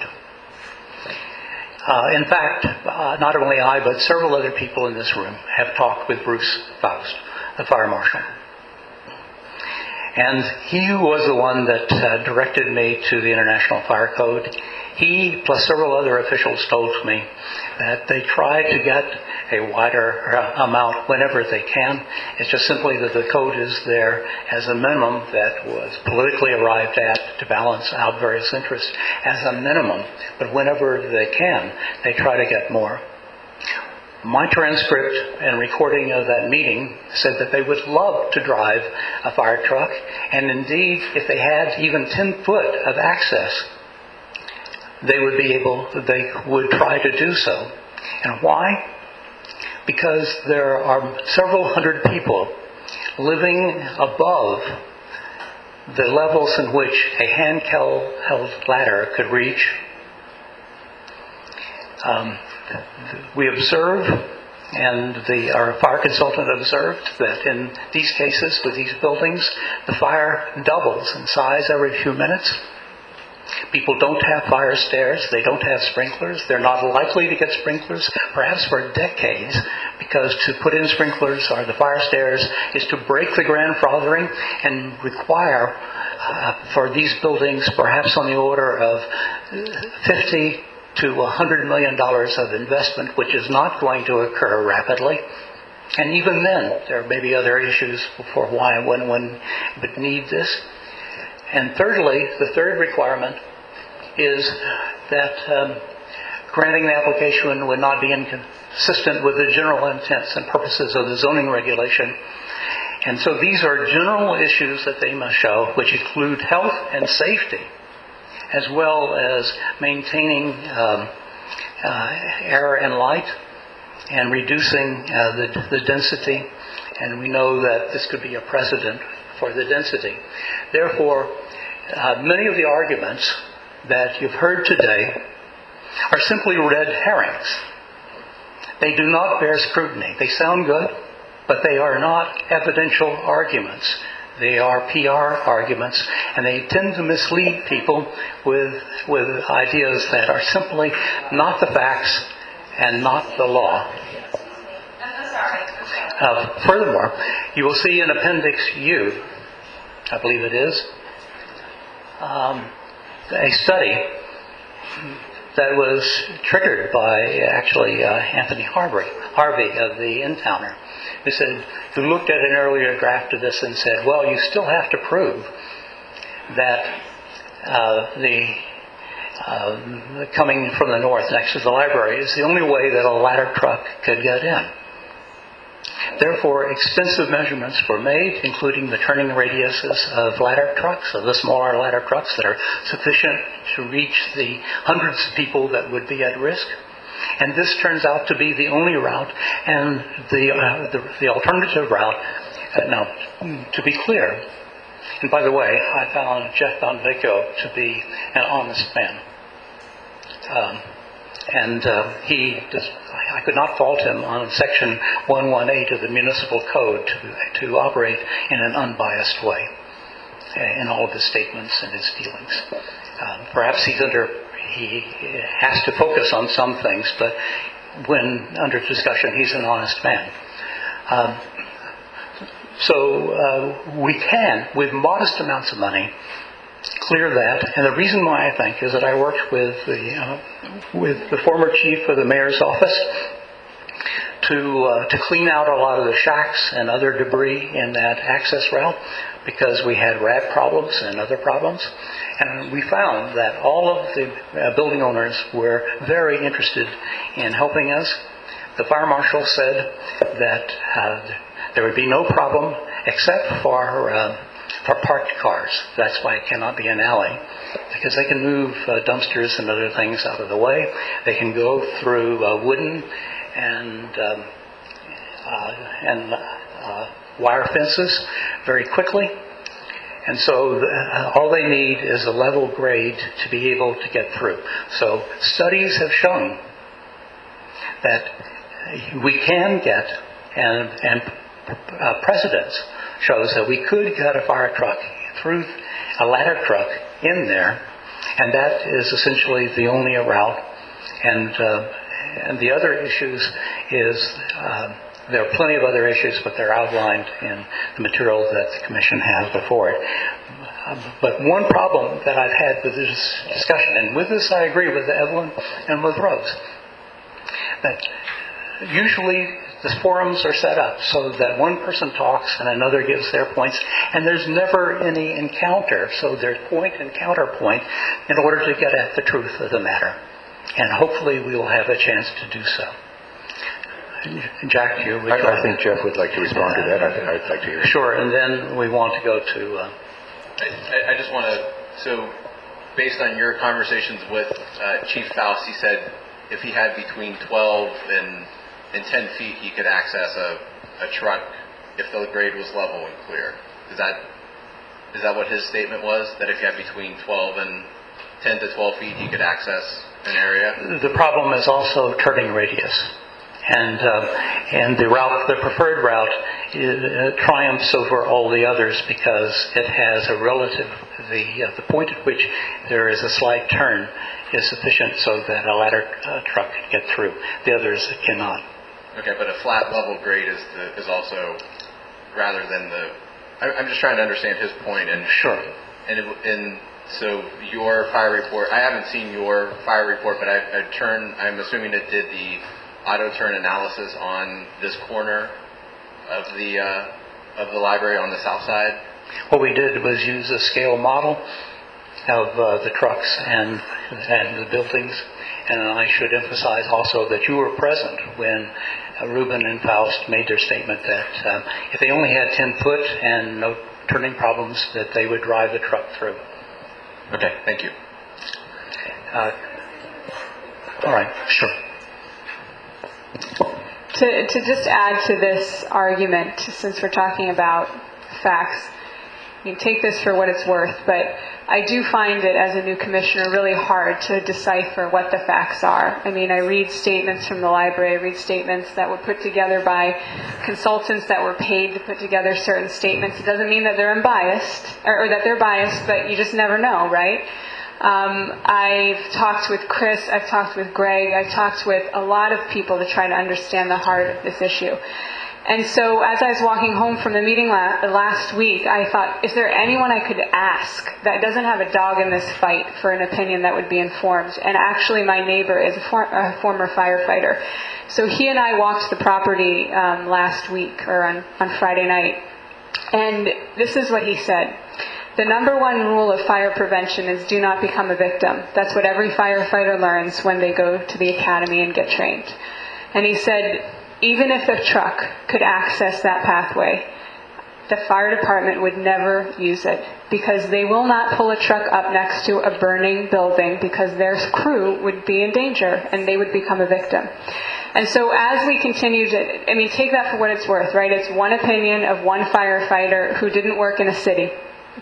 In fact, not only I, but several other people in this room have talked with Bruce Faust, the fire marshal. And he was the one that directed me to the International Fire Code. He, plus several other officials, told me that they try to get a wider amount whenever they can. It's just simply that the code is there as a minimum that was politically arrived at to balance out various interests as a minimum. But whenever they can, they try to get more. My transcript and recording of that meeting said that they would love to drive a fire truck, and indeed, if they had even 10 foot of access, they would try to do so. And why? Because there are several hundred people living above the levels in which a handheld ladder could reach. We observe, and our fire consultant observed, that in these cases with these buildings, the fire doubles in size every few minutes. People don't have fire stairs. They don't have sprinklers. They're not likely to get sprinklers, perhaps for decades, because to put in sprinklers or the fire stairs is to break the grandfathering and require for these buildings perhaps on the order of $50 to $100 million of investment, which is not going to occur rapidly. And even then, there may be other issues for why and when one would need this. And thirdly, the third requirement is that granting the application would not be inconsistent with the general intents and purposes of the zoning regulation. And so these are general issues that they must show, which include health and safety, as well as maintaining air and light and reducing the density. And we know that this could be a precedent for the density. Therefore, many of the arguments that you've heard today are simply red herrings. They do not bear scrutiny. They sound good, but they are not evidential arguments. They are PR arguments, and they tend to mislead people with ideas that are simply not the facts and not the law. Furthermore, you will see in Appendix U, I believe it is, a study that was triggered by actually Anthony Harvey of the In-Towner, who looked at an earlier draft of this and said, well, you still have to prove that coming from the north next to the library is the only way that a ladder truck could get in. Therefore, extensive measurements were made, including the turning radiuses of ladder trucks, of the smaller ladder trucks that are sufficient to reach the hundreds of people that would be at risk. And this turns out to be the only route, and the alternative route. Now, to be clear, and by the way, I found Jeff Bonvicchio to be an honest man. I could not fault him on Section 118 of the Municipal Code to operate in an unbiased way in all of his statements and his dealings. Perhaps he has to focus on some things, but when under discussion, he's an honest man. So we can, with modest amounts of money, clear that. And the reason why, I think, is that I worked with the former chief of the mayor's office to clean out a lot of the shacks and other debris in that access route, because we had rat problems and other problems. And we found that all of the building owners were very interested in helping us. The fire marshal said that there would be no problem except for parked cars. That's why it cannot be an alley, because they can move dumpsters and other things out of the way. They can go through wooden and wire fences very quickly. And so all they need is a level grade to be able to get through. So studies have shown that we can get, and precedence shows that we could get a fire truck through a ladder truck in there, and that is essentially the only route. And the other issues is There are plenty of other issues, but they're outlined in the material that the Commission has before it. But one problem that I've had with this discussion, and with this I agree with Evelyn and with Rose, that usually the forums are set up so that one person talks and another gives their points, and there's never any encounter. So there's point and counterpoint in order to get at the truth of the matter. And hopefully we will have a chance to do so. Jack, I think Jeff would like to respond to that. I'd like to hear it. Sure, and then we want to go to... I just want to, so based on your conversations with Chief Faust, he said if he had between 12 and 10 feet, he could access a truck if the grade was level and clear. Is that what his statement was? That if you had between 10 to 12 feet, he could access an area? The problem is also turning radius. And the preferred route triumphs over all the others because it has a the point at which there is a slight turn is sufficient so that a ladder truck can get through. The others cannot. Okay, but a flat level grade is also rather than I'm just trying to understand his point. And sure. And so your fire report, I haven't seen your fire report, but I'm assuming it did the auto turn analysis on this corner of the library on the south side. What we did was use a scale model of the trucks and the buildings, and I should emphasize also that you were present when Reuben and Faust made their statement that if they only had 10 foot and no turning problems, that they would drive the truck through. Okay, thank you. All right, sure. To just add to this argument, since we're talking about facts, you can take this for what it's worth, but I do find it as a new commissioner really hard to decipher what the facts are. I mean, I read statements from the library, I read statements that were put together by consultants that were paid to put together certain statements. It doesn't mean that they're unbiased, or that they're biased, but you just never know, right? I've talked with Chris, I've talked with Greg, I've talked with a lot of people to try to understand the heart of this issue. And so as I was walking home from the meeting last week, I thought, is there anyone I could ask that doesn't have a dog in this fight for an opinion that would be informed? And actually my neighbor is a former firefighter. So he and I walked the property last week, or on Friday night. And this is what he said. The number one rule of fire prevention is do not become a victim. That's what every firefighter learns when they go to the academy and get trained. And he said, even if a truck could access that pathway, the fire department would never use it because they will not pull a truck up next to a burning building because their crew would be in danger and they would become a victim. And so as we continue to, take that for what it's worth, right? It's one opinion of one firefighter who didn't work in a city.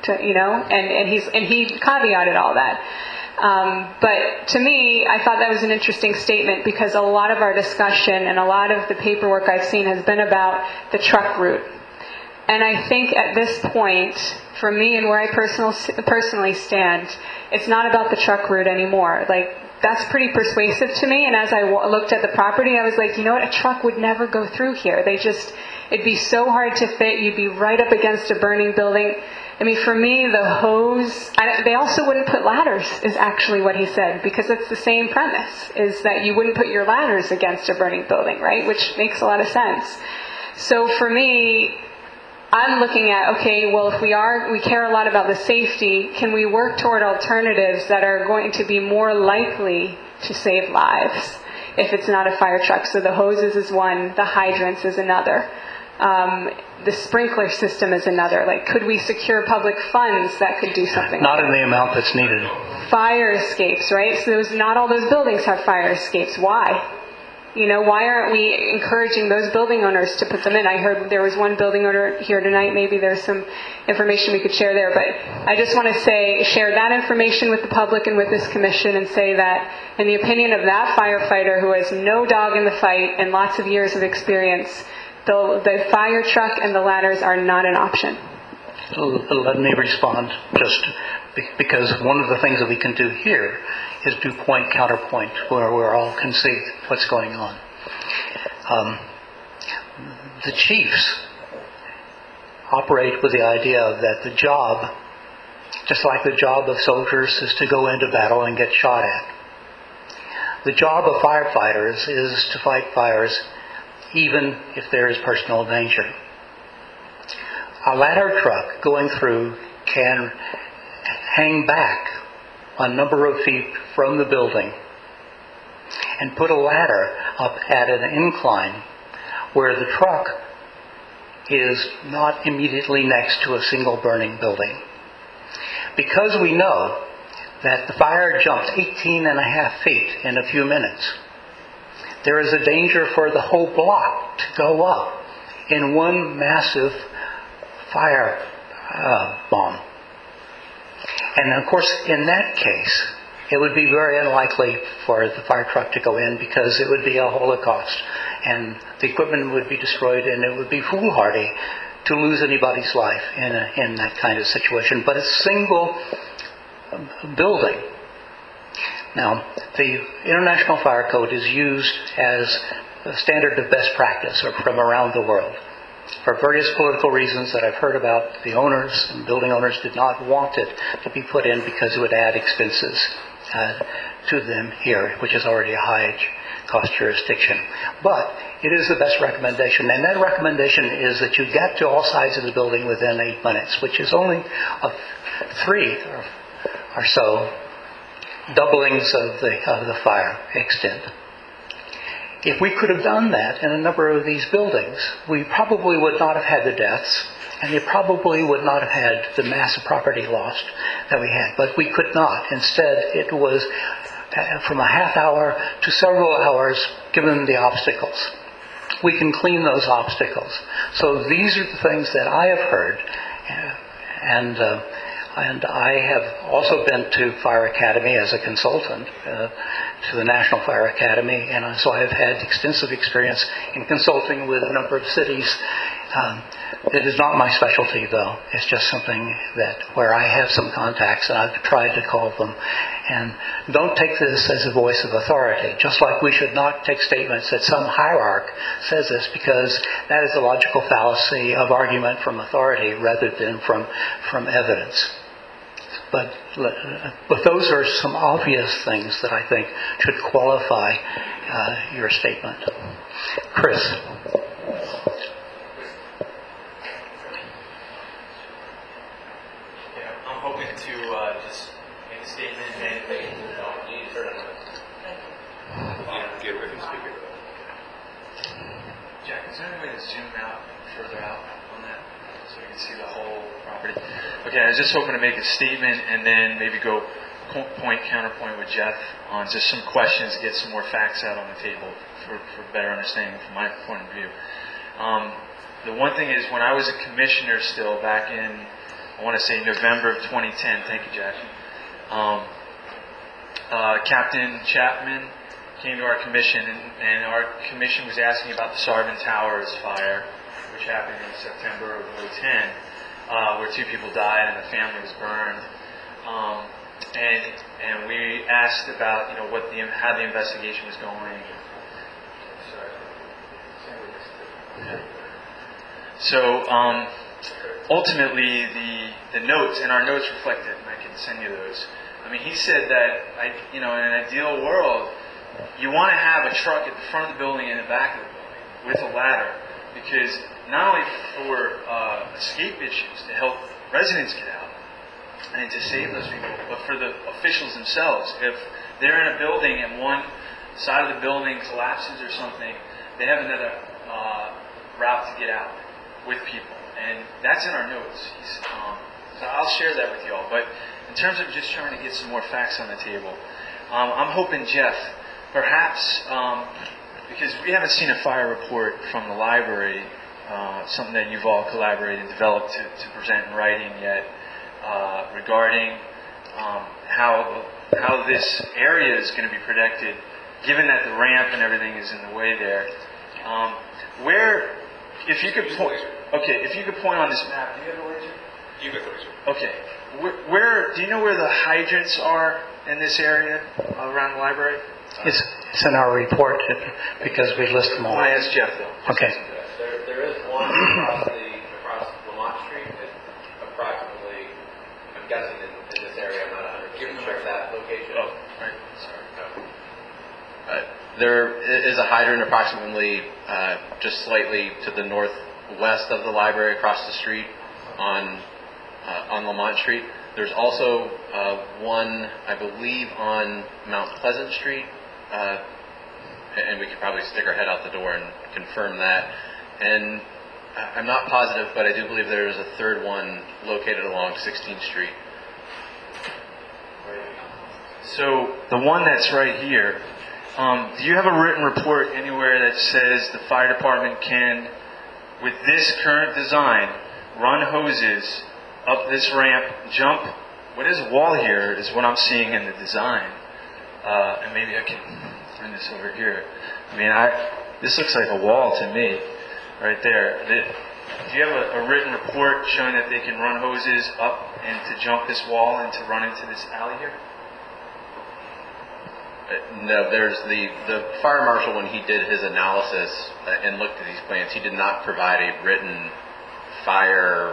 And he caveated all that. But to me, I thought that was an interesting statement because a lot of our discussion and a lot of the paperwork I've seen has been about the truck route. And I think at this point, for me and where I personally stand, it's not about the truck route anymore. That's pretty persuasive to me. And as I looked at the property, I was like, you know what? A truck would never go through here. It'd be so hard to fit. You'd be right up against a burning building. For me, the hose, they also wouldn't put ladders, is actually what he said, because it's the same premise, is that you wouldn't put your ladders against a burning building, right? Which makes a lot of sense. So for me, I'm looking at, okay, well, if we care a lot about the safety, can we work toward alternatives that are going to be more likely to save lives if it's not a fire truck? So the hoses is one, the hydrants is another. The sprinkler system is another. Could we secure public funds that could do something? Not in the amount that's needed. Fire escapes, right? So not all those buildings have fire escapes. Why? Why aren't we encouraging those building owners to put them in? I heard there was one building owner here tonight. Maybe there's some information we could share there. But I just want to share that information with the public and with this commission and say that in the opinion of that firefighter who has no dog in the fight and lots of years of experience, the fire truck and the ladders are not an option. Let me respond just because one of the things that we can do here is do point counterpoint where we all can see what's going on. the chiefs operate with the idea that the job, just like the job of soldiers, is to go into battle and get shot at. The job of firefighters is to fight fires even if there is personal danger. A ladder truck going through can hang back a number of feet from the building and put a ladder up at an incline where the truck is not immediately next to a single burning building. Because we know that the fire jumps 18 and a half feet in a few minutes, there is a danger for the whole block to go up in one massive fire bomb. And of course, in that case, it would be very unlikely for the fire truck to go in because it would be a holocaust and the equipment would be destroyed, and it would be foolhardy to lose anybody's life in that kind of situation. But a single building. Now, the International Fire Code is used as a standard of best practice from around the world. For various political reasons that I've heard about, the owners and building owners did not want it to be put in because it would add expenses to them here, which is already a high cost jurisdiction. But it is the best recommendation, and that recommendation is that you get to all sides of the building within 8 minutes, which is only 3 or so doublings of the fire extent. If we could have done that in a number of these buildings, we probably would not have had the deaths, and we probably would not have had the massive property lost that we had. But we could not. Instead, it was from a half hour to several hours, given the obstacles. We can clean those obstacles. So these are the things that I have heard, and I have also been to Fire Academy as a consultant to the National Fire Academy, and so I have had extensive experience in consulting with a number of cities. It is not my specialty, though. It's just something where I have some contacts, and I've tried to call them. And don't take this as a voice of authority, just like we should not take statements that some hierarch says this, because that is a logical fallacy of argument from authority rather than from evidence. But those are some obvious things that I think should qualify your statement. Chris. I'm hoping to just make a statement and Get rid of the speaker. Jack, is there any way to zoom out further out on that so we can see the whole property? Okay, I was just hoping to make a statement and then maybe go counterpoint with Jeff on just some questions, get some more facts out on the table for better understanding from my point of view. The one thing is, when I was a commissioner still back in, I want to say November of 2010, thank you, Jack, Captain Chapman came to our commission, and our commission was asking about the Sarvin Towers fire, which happened in September of 2010, where 2 people died and a family was burned. And we asked about, how the investigation was going. So ultimately, the notes, and our notes reflected, and I can send you those. I mean, he said that in an ideal world, you want to have a truck at the front of the building and the back of the building with a ladder, because not only for escape issues to help residents get out and to save those people, but for the officials themselves. If they're in a building and one side of the building collapses or something, they have another route to get out with people, and that's in our notes. So I'll share that with you all. But in terms of just trying to get some more facts on the table, I'm hoping, Jeff, perhaps, because we haven't seen a fire report from the library, something that you've all collaborated and developed to present in writing yet, regarding how this area is going to be protected, given that the ramp and everything is in the way there. If you could point on this map, do you have a laser? You got the laser. Okay. Do you know where the hydrants are in this area around the library? It's in our report because we list them all. I want to ask Jeff, though. Okay. They're guessing in this area. I'm not 100%. You can check that location. Oh, right. Sorry. There is a hydrant approximately just slightly to the northwest of the library, across the street on Lamont Street. There's also one, I believe, on Mount Pleasant Street, and we could probably stick our head out the door and confirm that. And I'm not positive, but I do believe there is a third one located along 16th Street. So the one that's right here, do you have a written report anywhere that says the fire department can, with this current design, run hoses up this ramp, jump? What is a wall here is what I'm seeing in the design. And maybe I can bring this over here. I mean, this looks like a wall to me, right there. Do you have a written report showing that they can run hoses up and to jump this wall and to run into this alley here? No, there's the fire marshal, when he did his analysis and looked at these plans, he did not provide a written fire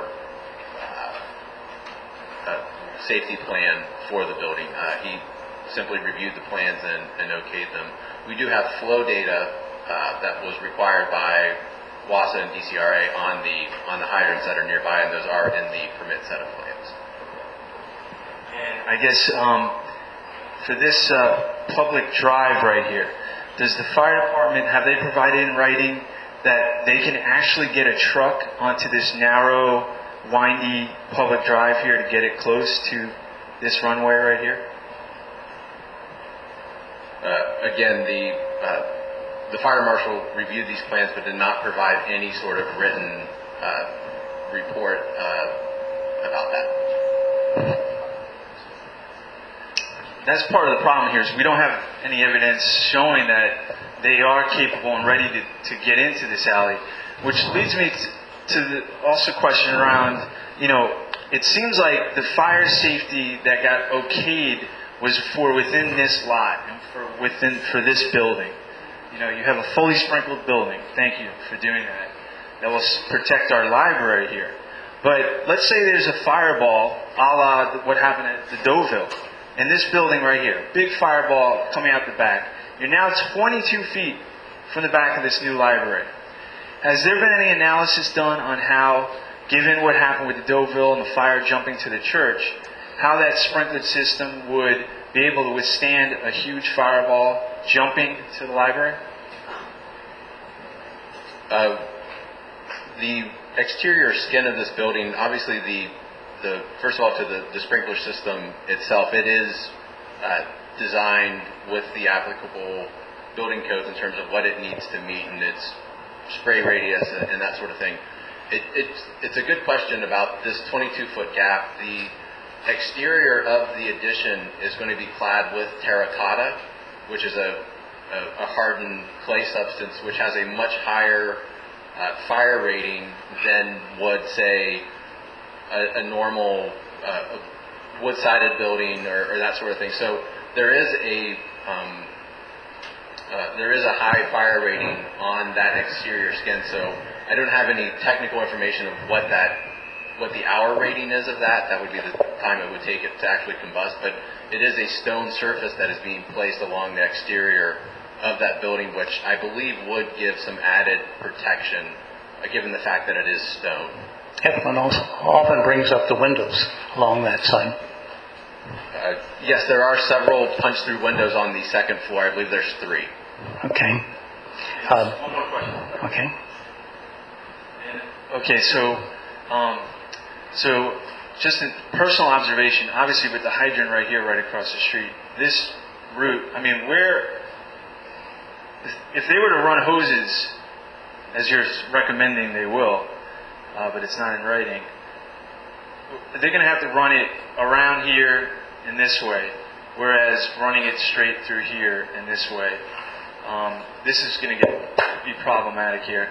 safety plan for the building. He simply reviewed the plans and okayed them. We do have flow data that was required by WASA and DCRA on the hydrants that are nearby, and those are in the permit set of plans. And I guess for this public drive right here, does the fire department, have they provided in writing that they can actually get a truck onto this narrow, windy public drive here to get it close to this runway right here? Again, the fire marshal reviewed these plans but did not provide any sort of written report about that. That's part of the problem here, is we don't have any evidence showing that they are capable and ready to get into this alley, which leads me to the also question around, it seems like the fire safety that got okayed was for within this lot and for this building. You have a fully sprinkled building. Thank you for doing that. That will protect our library here. But let's say there's a fireball, a la what happened at the Deauville. In this building right here, big fireball coming out the back. You're now 22 feet from the back of this new library. Has there been any analysis done on how, given what happened with the Deauville and the fire jumping to the church, how that sprinkler system would be able to withstand a huge fireball jumping to the library? The exterior skin of this building, obviously first of all, to the sprinkler system itself, it is designed with the applicable building codes in terms of what it needs to meet and its spray radius and that sort of thing. It's a good question about this 22-foot gap. The exterior of the addition is going to be clad with terracotta, which is a hardened clay substance, which has a much higher fire rating than would, say, a normal wood-sided building or that sort of thing. So there is a high fire rating on that exterior skin. So I don't have any technical information of what the hour rating is of that. That would be the time it would take it to actually combust. But it is a stone surface that is being placed along the exterior of that building, which I believe would give some added protection, given the fact that it is stone. Everyone also often brings up the windows along that side. Yes, there are several punch-through windows on the second floor. I believe there's 3. Okay. One more question. Okay. Okay, so just a personal observation, obviously with the hydrant right here, right across the street, this route, if they were to run hoses, as you're recommending they will, but it's not in writing, they're going to have to run it around here in this way, whereas running it straight through here in this way, this is going to be problematic here.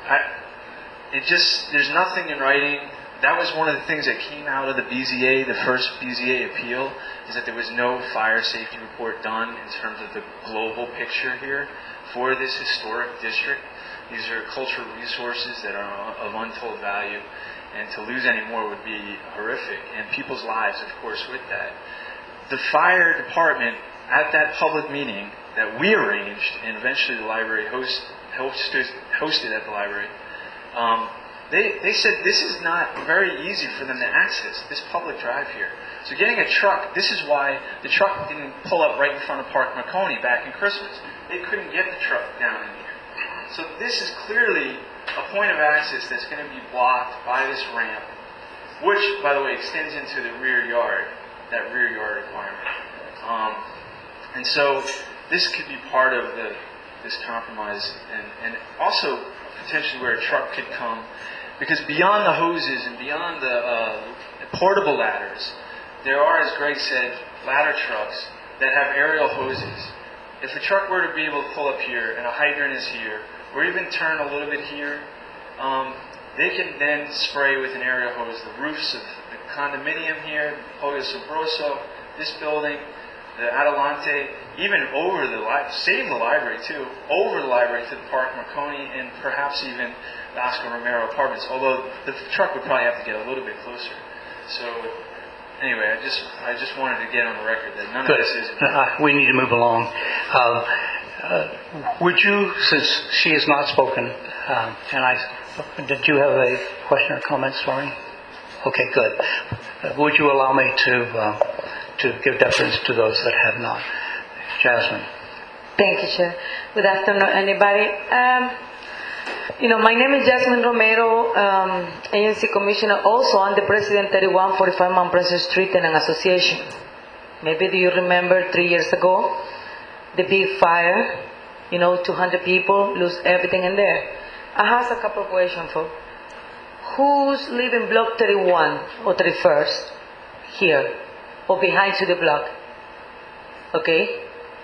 There's nothing in writing. That was one of the things that came out of the BZA, the first BZA appeal, is that there was no fire safety report done in terms of the global picture here for this historic district. These are cultural resources that are of untold value. and to lose any more would be horrific, and people's lives, of course, with that. The fire department, at that public meeting that we arranged, and eventually the library hosted at the library, they said this is not very easy for them to access, this public drive here. So getting a truck, this is why the truck didn't pull up right in front of Park Marconi back in Christmas. They couldn't get the truck down in here. So this is clearly a point of access that's going to be blocked by this ramp, which, by the way, extends into the rear yard, that rear yard requirement. And so this could be part of this compromise, and also potentially where a truck could come, because beyond the hoses and beyond the portable ladders, there are, as Greg said, ladder trucks that have aerial hoses. If a truck were to be able to pull up here and a hydrant is here, or even turn a little bit here, they can then spray with an aerial hose the roofs of the condominium here, Pollo Sabroso, this building, the Adelante, even over the library, save the library too, over the library to the Park Marconi, and perhaps even the Oscar Romero apartments, although the truck would probably have to get a little bit closer. So anyway, I just wanted to get on the record that none of this is... We need to move along. Would you, since she has not spoken, did you have a question or comments for me? Okay, good. Would you allow me to give deference to those that have not? Jasmine. Thank you, Chair. Good afternoon, anybody. My name is Jasmine Romero, ANC Commissioner. Also, I'm the President 3145 Mount Pleasant Street Tenant Association. Maybe do you remember 3 years ago, the big fire, 200 people lose everything in there. I have a couple of questions for who's living block 31 or 31st here or behind to the block? Okay?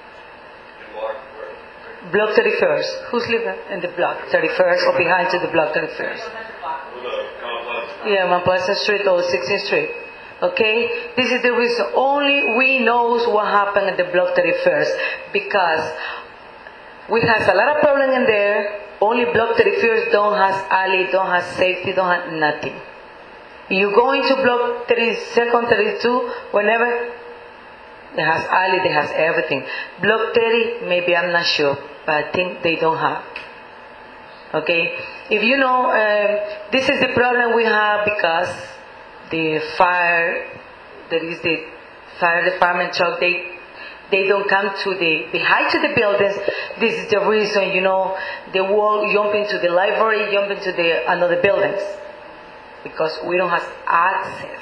Block 31st. Who's living in the block 31st or behind to the block 31st? Yeah, Mount Pleasant Street or 16th Street. Okay? This is the reason. Only we knows what happened at the block 31st because we have a lot of problem in there. Only block 31st don't have alley, don't have safety, don't have nothing. You go into block 32nd, 32, whenever they has alley, they has everything. Block 30, maybe I'm not sure, but I think they don't have. Okay? If you know, this is the problem we have because the fire, there is the fire department truck, they don't come to the height of the buildings. This is the reason, they will jump into the library, jump into the another buildings. Because we don't have access.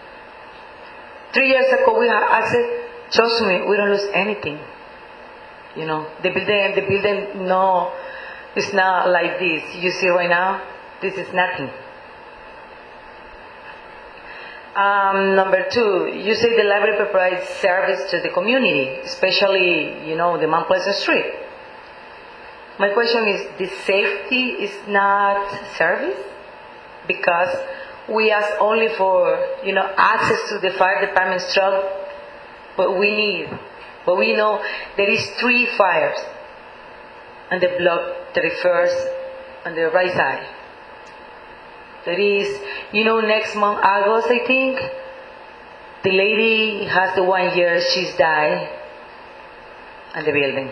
3 years ago we had access. Trust me, we don't lose anything. The building, no, it's not like this. You see right now, this is nothing. Number 2, you say the library provides service to the community, especially, the Mount Pleasant Street. My question is, the safety is not service? Because we ask only for, access to the fire department's truck, but we know there is 3 fires on the block 31st on the right side. There is, next month, August, I think, the lady has the 1 year she's died in the building.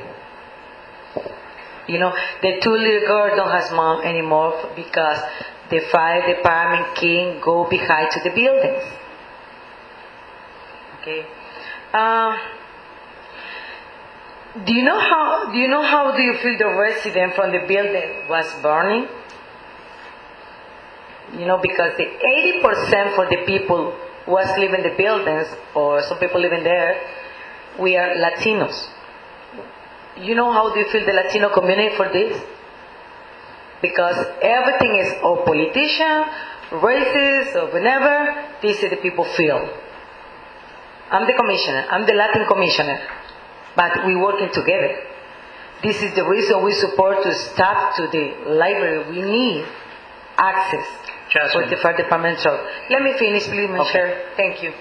The 2 little girls don't have mom anymore because the fire department can't go behind to the buildings. Okay. Do you know how do you feel the resident from the building was burning? Because the 80% for the people was living in the buildings, or some people living there, we are Latinos. How do you feel the Latino community for this? Because everything is or politician, racist, or whatever, this is the people feel. I'm the commissioner, I'm the Latin commissioner, but we working together. This is the reason we support to stop to the library. We need access for the fire department. So let me finish, please, Mr. Chair. Thank you.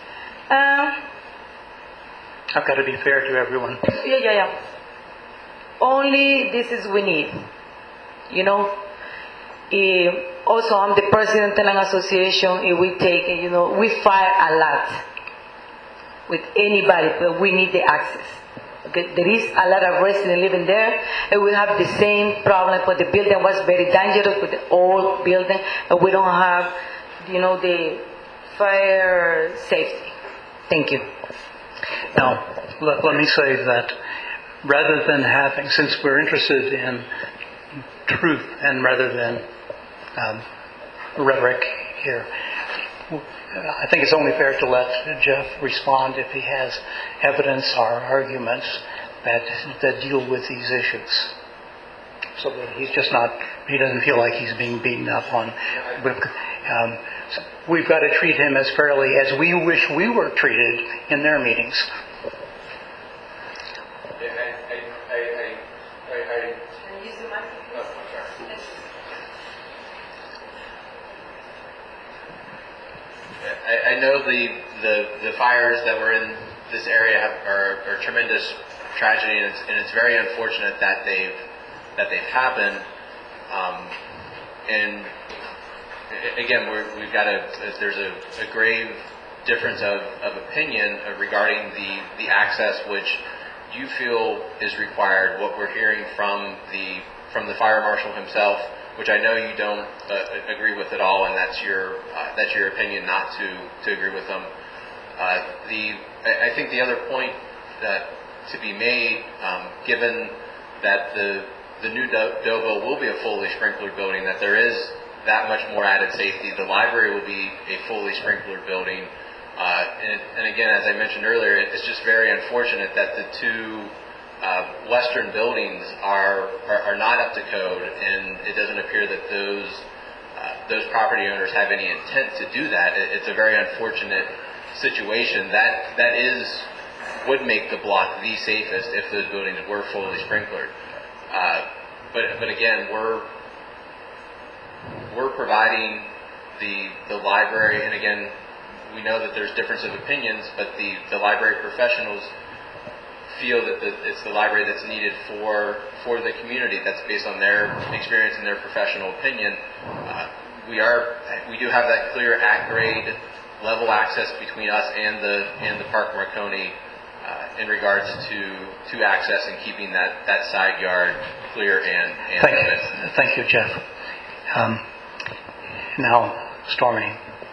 I've got to be fair to everyone. Yeah. Only this is we need. Also, I'm the president of an association, and we take, we fight a lot with anybody, but we need the access. Okay? There is a lot of residents living there, and we have the same problem, but the building was very dangerous with the old building, and we don't have, the fire safety. Thank you. Now, let me say that rather than having, since we're interested in truth and rather than rhetoric here, I think it's only fair to let Jeff respond if he has evidence or arguments that deal with these issues. So that he doesn't feel like he's being beaten up on. We've got to treat him as fairly as we wish we were treated in their meetings. I know the fires that were in this area are tremendous tragedy, and it's very unfortunate that they've happened. And again, there's a grave difference of opinion regarding the access which you feel is required. What we're hearing from the fire marshal himself, which I know you don't agree with at all, and that's your opinion not to agree with them. I think the other point to be made, given that the new Deauville will be a fully sprinklered building, that there is that much more added safety. The library will be a fully sprinklered building, and again, as I mentioned earlier, it's just very unfortunate that the two western buildings are not up to code, and it doesn't appear that those property owners have any intent to do that. It's a very unfortunate situation. That would make the block the safest if those buildings were fully sprinklered. But again, we're providing the library, and again, we know that there's difference of opinions, but the library professionals feel that it's the library that's needed for the community. That's based on their experience and their professional opinion. We do have that clear at-grade level access between us and the Park Marconi in regards to access and keeping that side yard clear and Thank you, Jeff. Now, Stormy.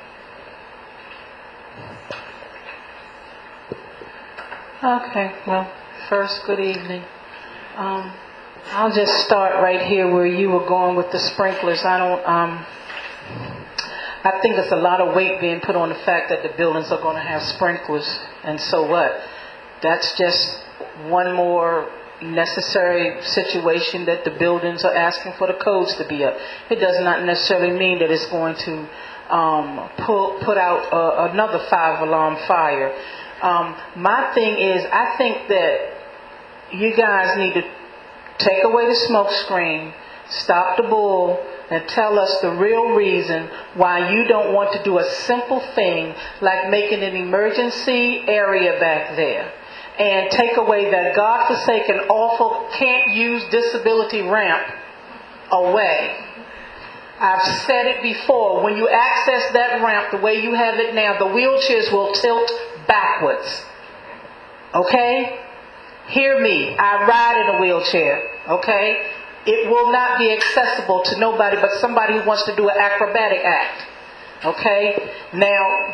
Okay, well, first, good evening. I'll just start right here where you were going with the sprinklers. I think there's a lot of weight being put on the fact that the buildings are going to have sprinklers, and so what? That's just one more necessary situation that the buildings are asking for the codes to be up. It does not necessarily mean that it's going to put out another 5-alarm fire. My thing is, I think that you guys need to take away the smoke screen, stop the bull, and tell us the real reason why you don't want to do a simple thing like making an emergency area back there and take away that godforsaken, awful, can't use disability ramp away. I've said it before, when you access that ramp the way you have it now, the wheelchairs will tilt backwards. Okay? Hear me. I ride in a wheelchair. Okay? It will not be accessible to nobody but somebody who wants to do an acrobatic act. Okay? Now,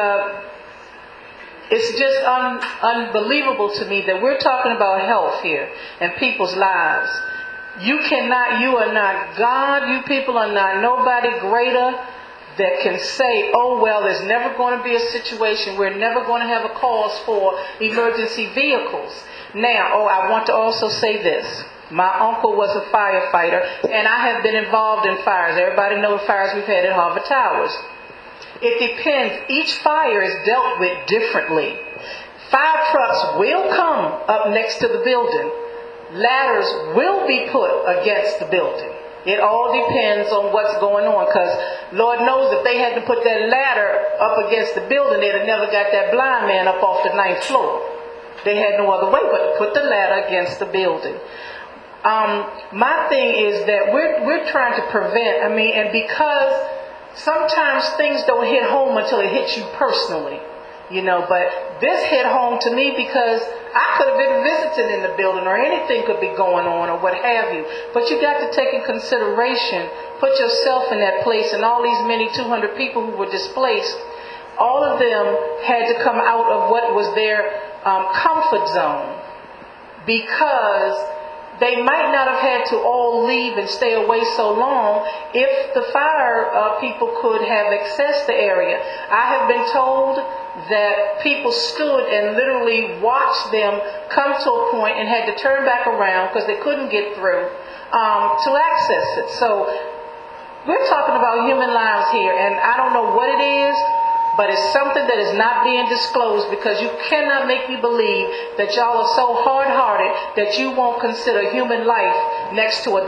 it's just unbelievable to me that we're talking about health here and people's lives. You are not God. You people are not nobody greater that can say, oh, well, there's never going to be a situation. We're never going to have a cause for emergency vehicles. Now, I want to also say this. My uncle was a firefighter, and I have been involved in fires. Everybody knows the fires we've had at Harvard Towers. It depends. Each fire is dealt with differently. Fire trucks will come up next to the building. Ladders will be put against the building. It all depends on what's going on, because Lord knows if they had to put that ladder up against the building, they'd have never got that blind man up off the 9th floor. They had no other way but to put the ladder against the building. My thing is that we're trying to prevent. And because sometimes things don't hit home until it hits you personally, But this hit home to me because I could have been visiting in the building, or anything could be going on, or what have you. But you got to take in consideration, put yourself in that place, and all these many 200 people who were displaced. All of them had to come out of what was their comfort zone, because they might not have had to all leave and stay away so long if the fire people could have accessed the area. I have been told that people stood and literally watched them come to a point and had to turn back around because they couldn't get through to access it. So we're talking about human lives here, and I don't know what it is, but it's something that is not being disclosed, because you cannot make me believe that y'all are so hard-hearted that you won't consider human life next to $1.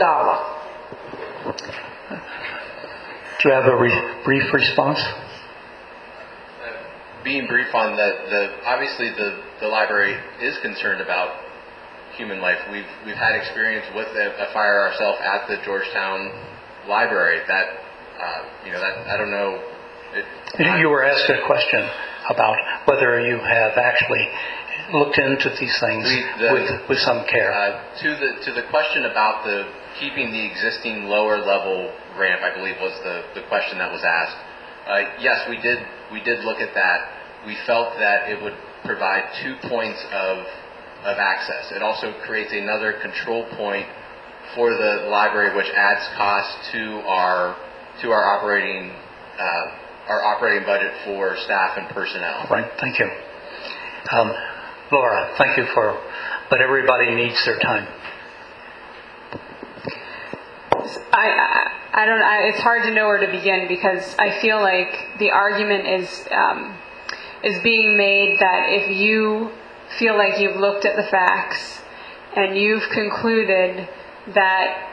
Do you have a brief response? Being brief on obviously the library is concerned about human life. We've had experience with a fire ourselves at the Georgetown Library. That I don't know. You were asked a question about whether you have actually looked into these things with some care. To the question about keeping the existing lower level ramp, I believe was the question that was asked. Yes, we did look at that. We felt that it would provide 2 points of access. It also creates another control point for the library, which adds cost to our operating budget for staff and personnel. Right. Thank you, Laura. Thank you but everybody needs their time. I don't. It's hard to know where to begin, because I feel like the argument is being made that if you feel like you've looked at the facts and you've concluded that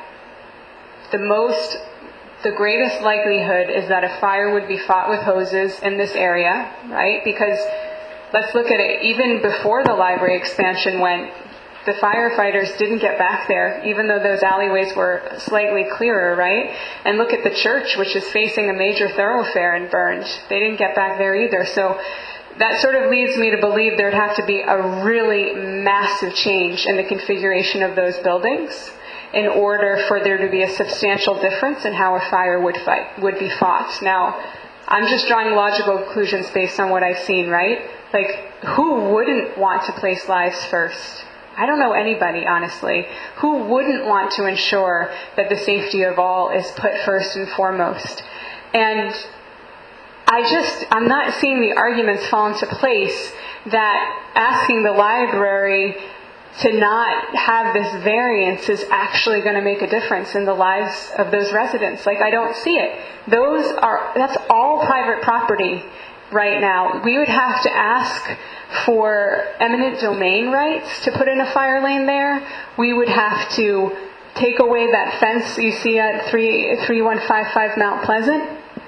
the greatest likelihood is that a fire would be fought with hoses in this area, right? Because let's look at it. Even before the library expansion went, the firefighters didn't get back there, even though those alleyways were slightly clearer, right? And look at the church, which is facing a major thoroughfare and burned. They didn't get back there either. So that sort of leads me to believe there'd have to be a really massive change in the configuration of those buildings in order for there to be a substantial difference in how a fire would be fought. Now, I'm just drawing logical conclusions based on what I've seen, right? Like, who wouldn't want to place lives first? I don't know anybody, honestly. Who wouldn't want to ensure that the safety of all is put first and foremost? And I'm not seeing the arguments fall into place that asking the library to not have this variance is actually going to make a difference in the lives of those residents. Like, I don't see it. That's all private property right now. We would have to ask for eminent domain rights to put in a fire lane there. We would have to take away that fence you see at 3155 Mount Pleasant.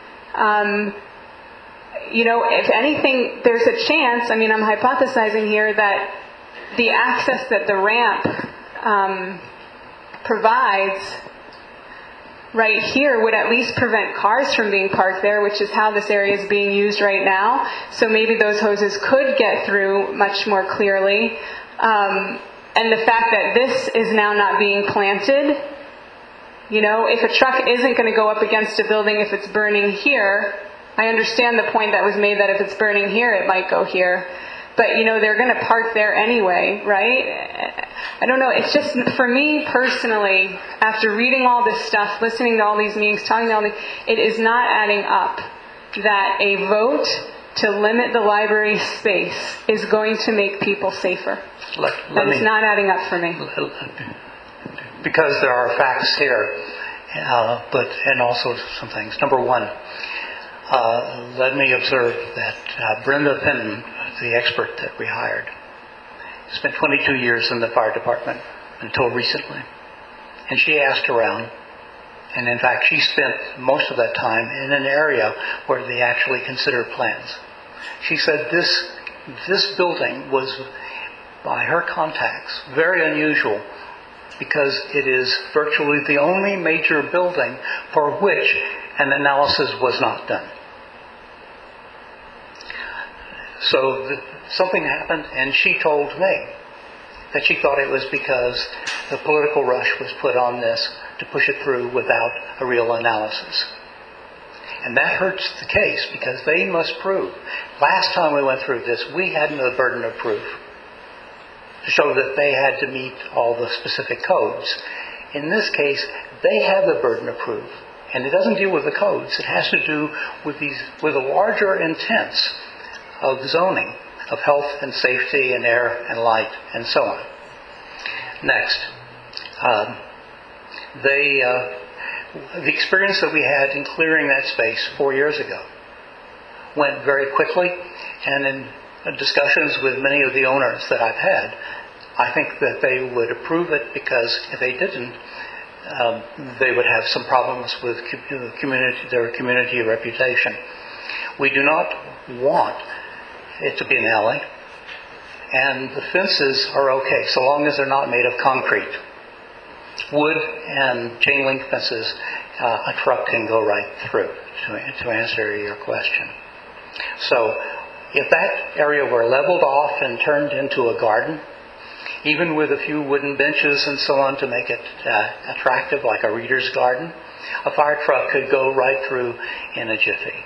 If anything, there's a chance, I'm hypothesizing here, that the access that the ramp provides right here would at least prevent cars from being parked there, which is how this area is being used right now. So maybe those hoses could get through much more clearly. And the fact that this is now not being planted, if a truck isn't going to go up against a building if it's burning here, I understand the point that was made that if it's burning here, it might go here. But, they're going to park there anyway, right? I don't know. It's just, for me personally, after reading all this stuff, listening to all these meetings, talking to all these, it is not adding up that a vote to limit the library space is going to make people safer. It's not adding up for me. Because there are facts here, and also some things. Number one, let me observe that Brenda Fenton, the expert that we hired, spent 22 years in the fire department until recently. And she asked around, and in fact she spent most of that time in an area where they actually considered plans. She said this building was, by her contacts, very unusual because it is virtually the only major building for which an analysis was not done. So something happened, and she told me that she thought it was because the political rush was put on this to push it through without a real analysis. And that hurts the case because they must prove. Last time we went through this, we had the burden of proof to show that they had to meet all the specific codes. In this case, they have the burden of proof. And it doesn't deal with the codes. It has to do with the larger intents of zoning, of health and safety and air and light and so on. Next, the experience that we had in clearing that space 4 years ago went very quickly, and in discussions with many of the owners that I've had, I think that they would approve it, because if they didn't, they would have some problems with their community reputation. We do not want it to be an alley, and the fences are okay so long as they're not made of concrete. Wood and chain link fences, a truck can go right through, to answer your question. So if that area were leveled off and turned into a garden, even with a few wooden benches and so on to make it attractive, like a reader's garden, a fire truck could go right through in a jiffy.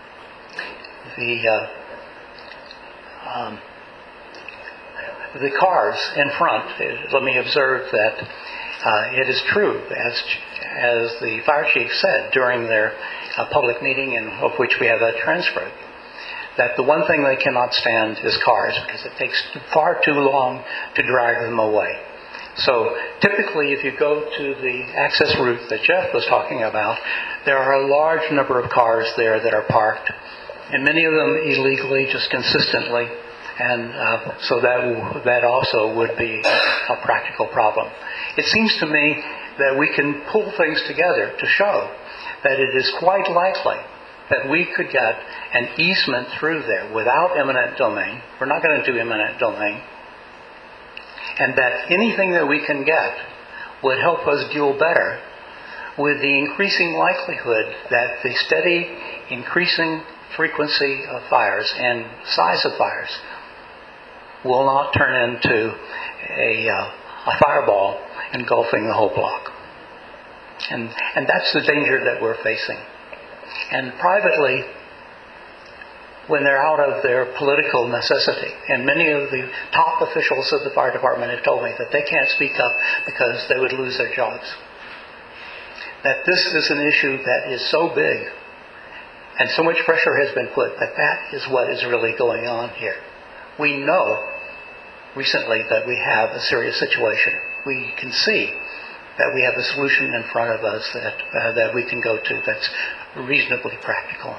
The cars in front, let me observe that it is true, as the fire chief said during their public meeting, and of which we have a transcript, that the one thing they cannot stand is cars, because it takes far too long to drag them away. So typically, if you go to the access route that Jeff was talking about, there are a large number of cars there that are parked, and many of them illegally, just consistently, and so that also would be a practical problem. It seems to me that we can pull things together to show that it is quite likely that we could get an easement through there without eminent domain. We're not going to do eminent domain. And that anything that we can get would help us deal better with the increasing likelihood that the steady increasing frequency of fires and size of fires will not turn into a fireball engulfing the whole block. And that's the danger that we're facing. And privately, when they're out of their political necessity, and many of the top officials of the fire department have told me that they can't speak up because they would lose their jobs, that this is an issue that is so big and so much pressure has been put that is what is really going on here. We know recently that we have a serious situation. We can see that we have a solution in front of us that we can go to that's reasonably practical.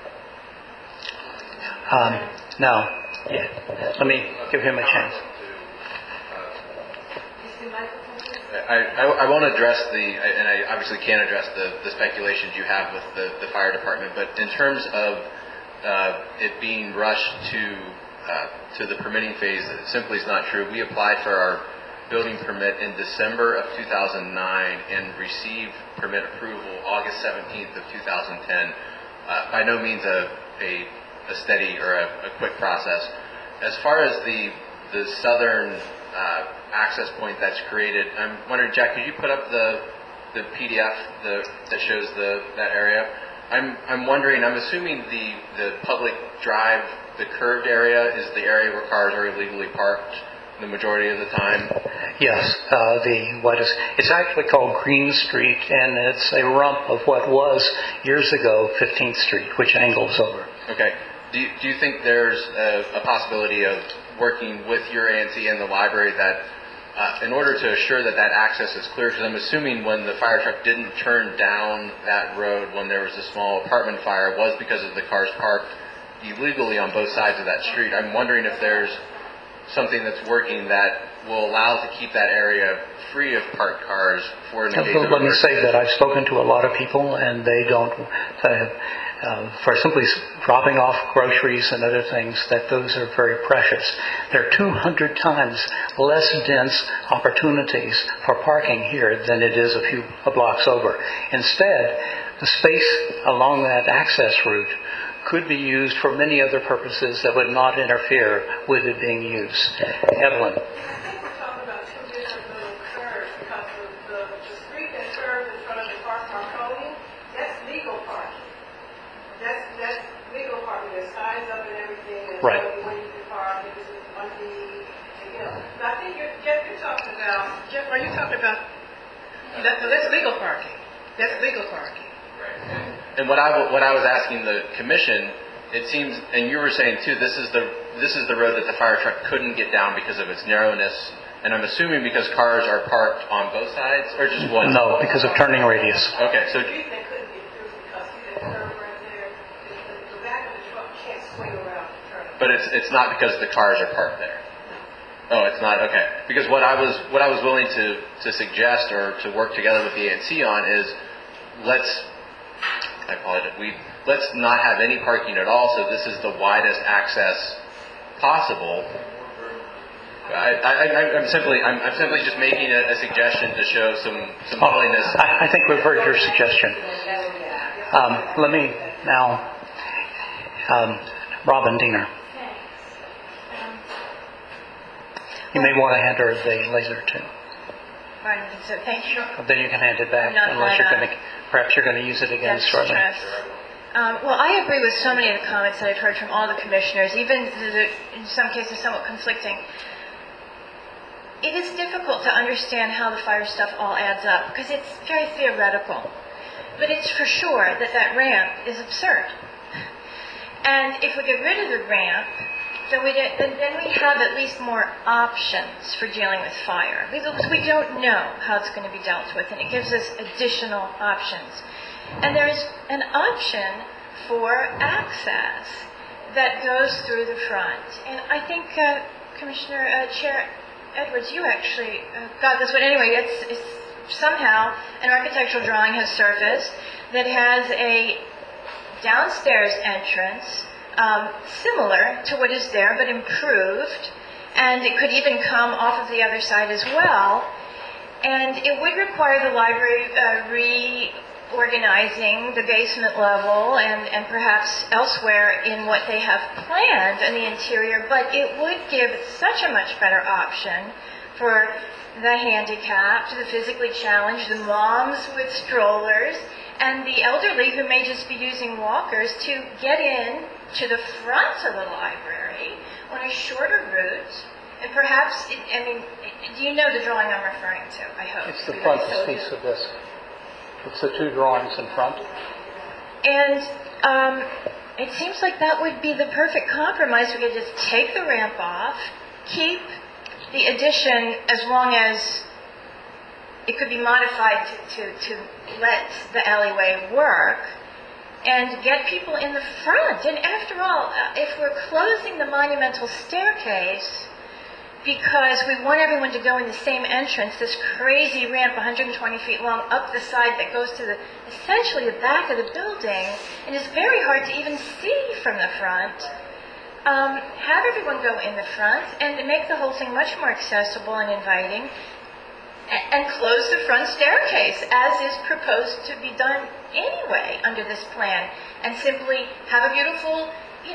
Now, let me give him a chance. I won't address and I obviously can't address the speculations you have with the fire department, but in terms of it being rushed to the permitting phase, it simply is not true. We applied for our building permit in December of 2009 and received permit approval August 17th of 2010. By no means a steady or a quick process. As far as the southern access point that's created, I'm wondering, Jack, could you put up the PDF that shows that area? I'm wondering, I'm assuming the public drive, the curved area, is the area where cars are illegally parked the majority of the time? Yes, it's actually called Green Street, and it's a rump of what was years ago 15th Street, which angles over. Okay. Do you think there's a possibility of working with your ANC and the library that in order to assure that access is clear? Because I'm assuming when the fire truck didn't turn down that road when there was a small apartment fire, it was because of the cars parked illegally on both sides of that street. I'm wondering if there's something that's working that will allow to keep that area free of parked cars for an occasion. Let me say that I've spoken to a lot of people, and they don't for simply dropping off groceries and other things, that those are very precious. There are 200 times less dense opportunities for parking here than it is a few blocks over. Instead, the space along that access route could be used for many other purposes that would not interfere with it being used. Evelyn. Right. I think Jeff, you're talking about, Jeff, are you talking about, that's legal parking. That's legal parking. Right. And what I was asking the commission, it seems, and you were saying too, this is the road that the fire truck couldn't get down because of its narrowness. And I'm assuming because cars are parked on both sides, or just one? No, because of turning radius. Okay, so. But it's not because the cars are parked there. Oh, it's not? Okay. Because what I was willing to suggest or to work together with the ANC on is let's not have any parking at all, so this is the widest access possible. I'm simply just making a suggestion to show some willingness. I think we've heard your suggestion. Let me now, Robin Diener. You may want to hand her the laser too. Right, so thank you. Then you can hand it back, unless perhaps you're going to use it again shortly. Well, I agree with so many of the comments that I've heard from all the commissioners, even in some cases somewhat conflicting. It is difficult to understand how the fire stuff all adds up because it's very theoretical. But it's for sure that ramp is absurd. And if we get rid of the ramp, then we have at least more options for dealing with fire. Because we don't know how it's going to be dealt with, and it gives us additional options. And there is an option for access that goes through the front. And I think Chair Edwards, you actually got this one. Anyway, it's somehow an architectural drawing has surfaced that has a downstairs entrance similar to what is there, but improved, and it could even come off of the other side as well. And it would require the library reorganizing the basement level and perhaps elsewhere in what they have planned in the interior, but it would give such a much better option for the handicapped, the physically challenged, the moms with strollers, and the elderly who may just be using walkers to get in to the front of the library on a shorter route. And perhaps, do you know the drawing I'm referring to? I hope. It's the front piece of this. It's the two drawings in front. And it seems like that would be the perfect compromise. We could just take the ramp off, keep the addition as long as it could be modified to let the alleyway work, and get people in the front. And after all, if we're closing the monumental staircase because we want everyone to go in the same entrance, this crazy ramp 120 feet long up the side that goes to essentially the back of the building, and it's very hard to even see from the front, have everyone go in the front and make the whole thing much more accessible and inviting, and close the front staircase as is proposed to be done anyway under this plan, and simply have a beautiful,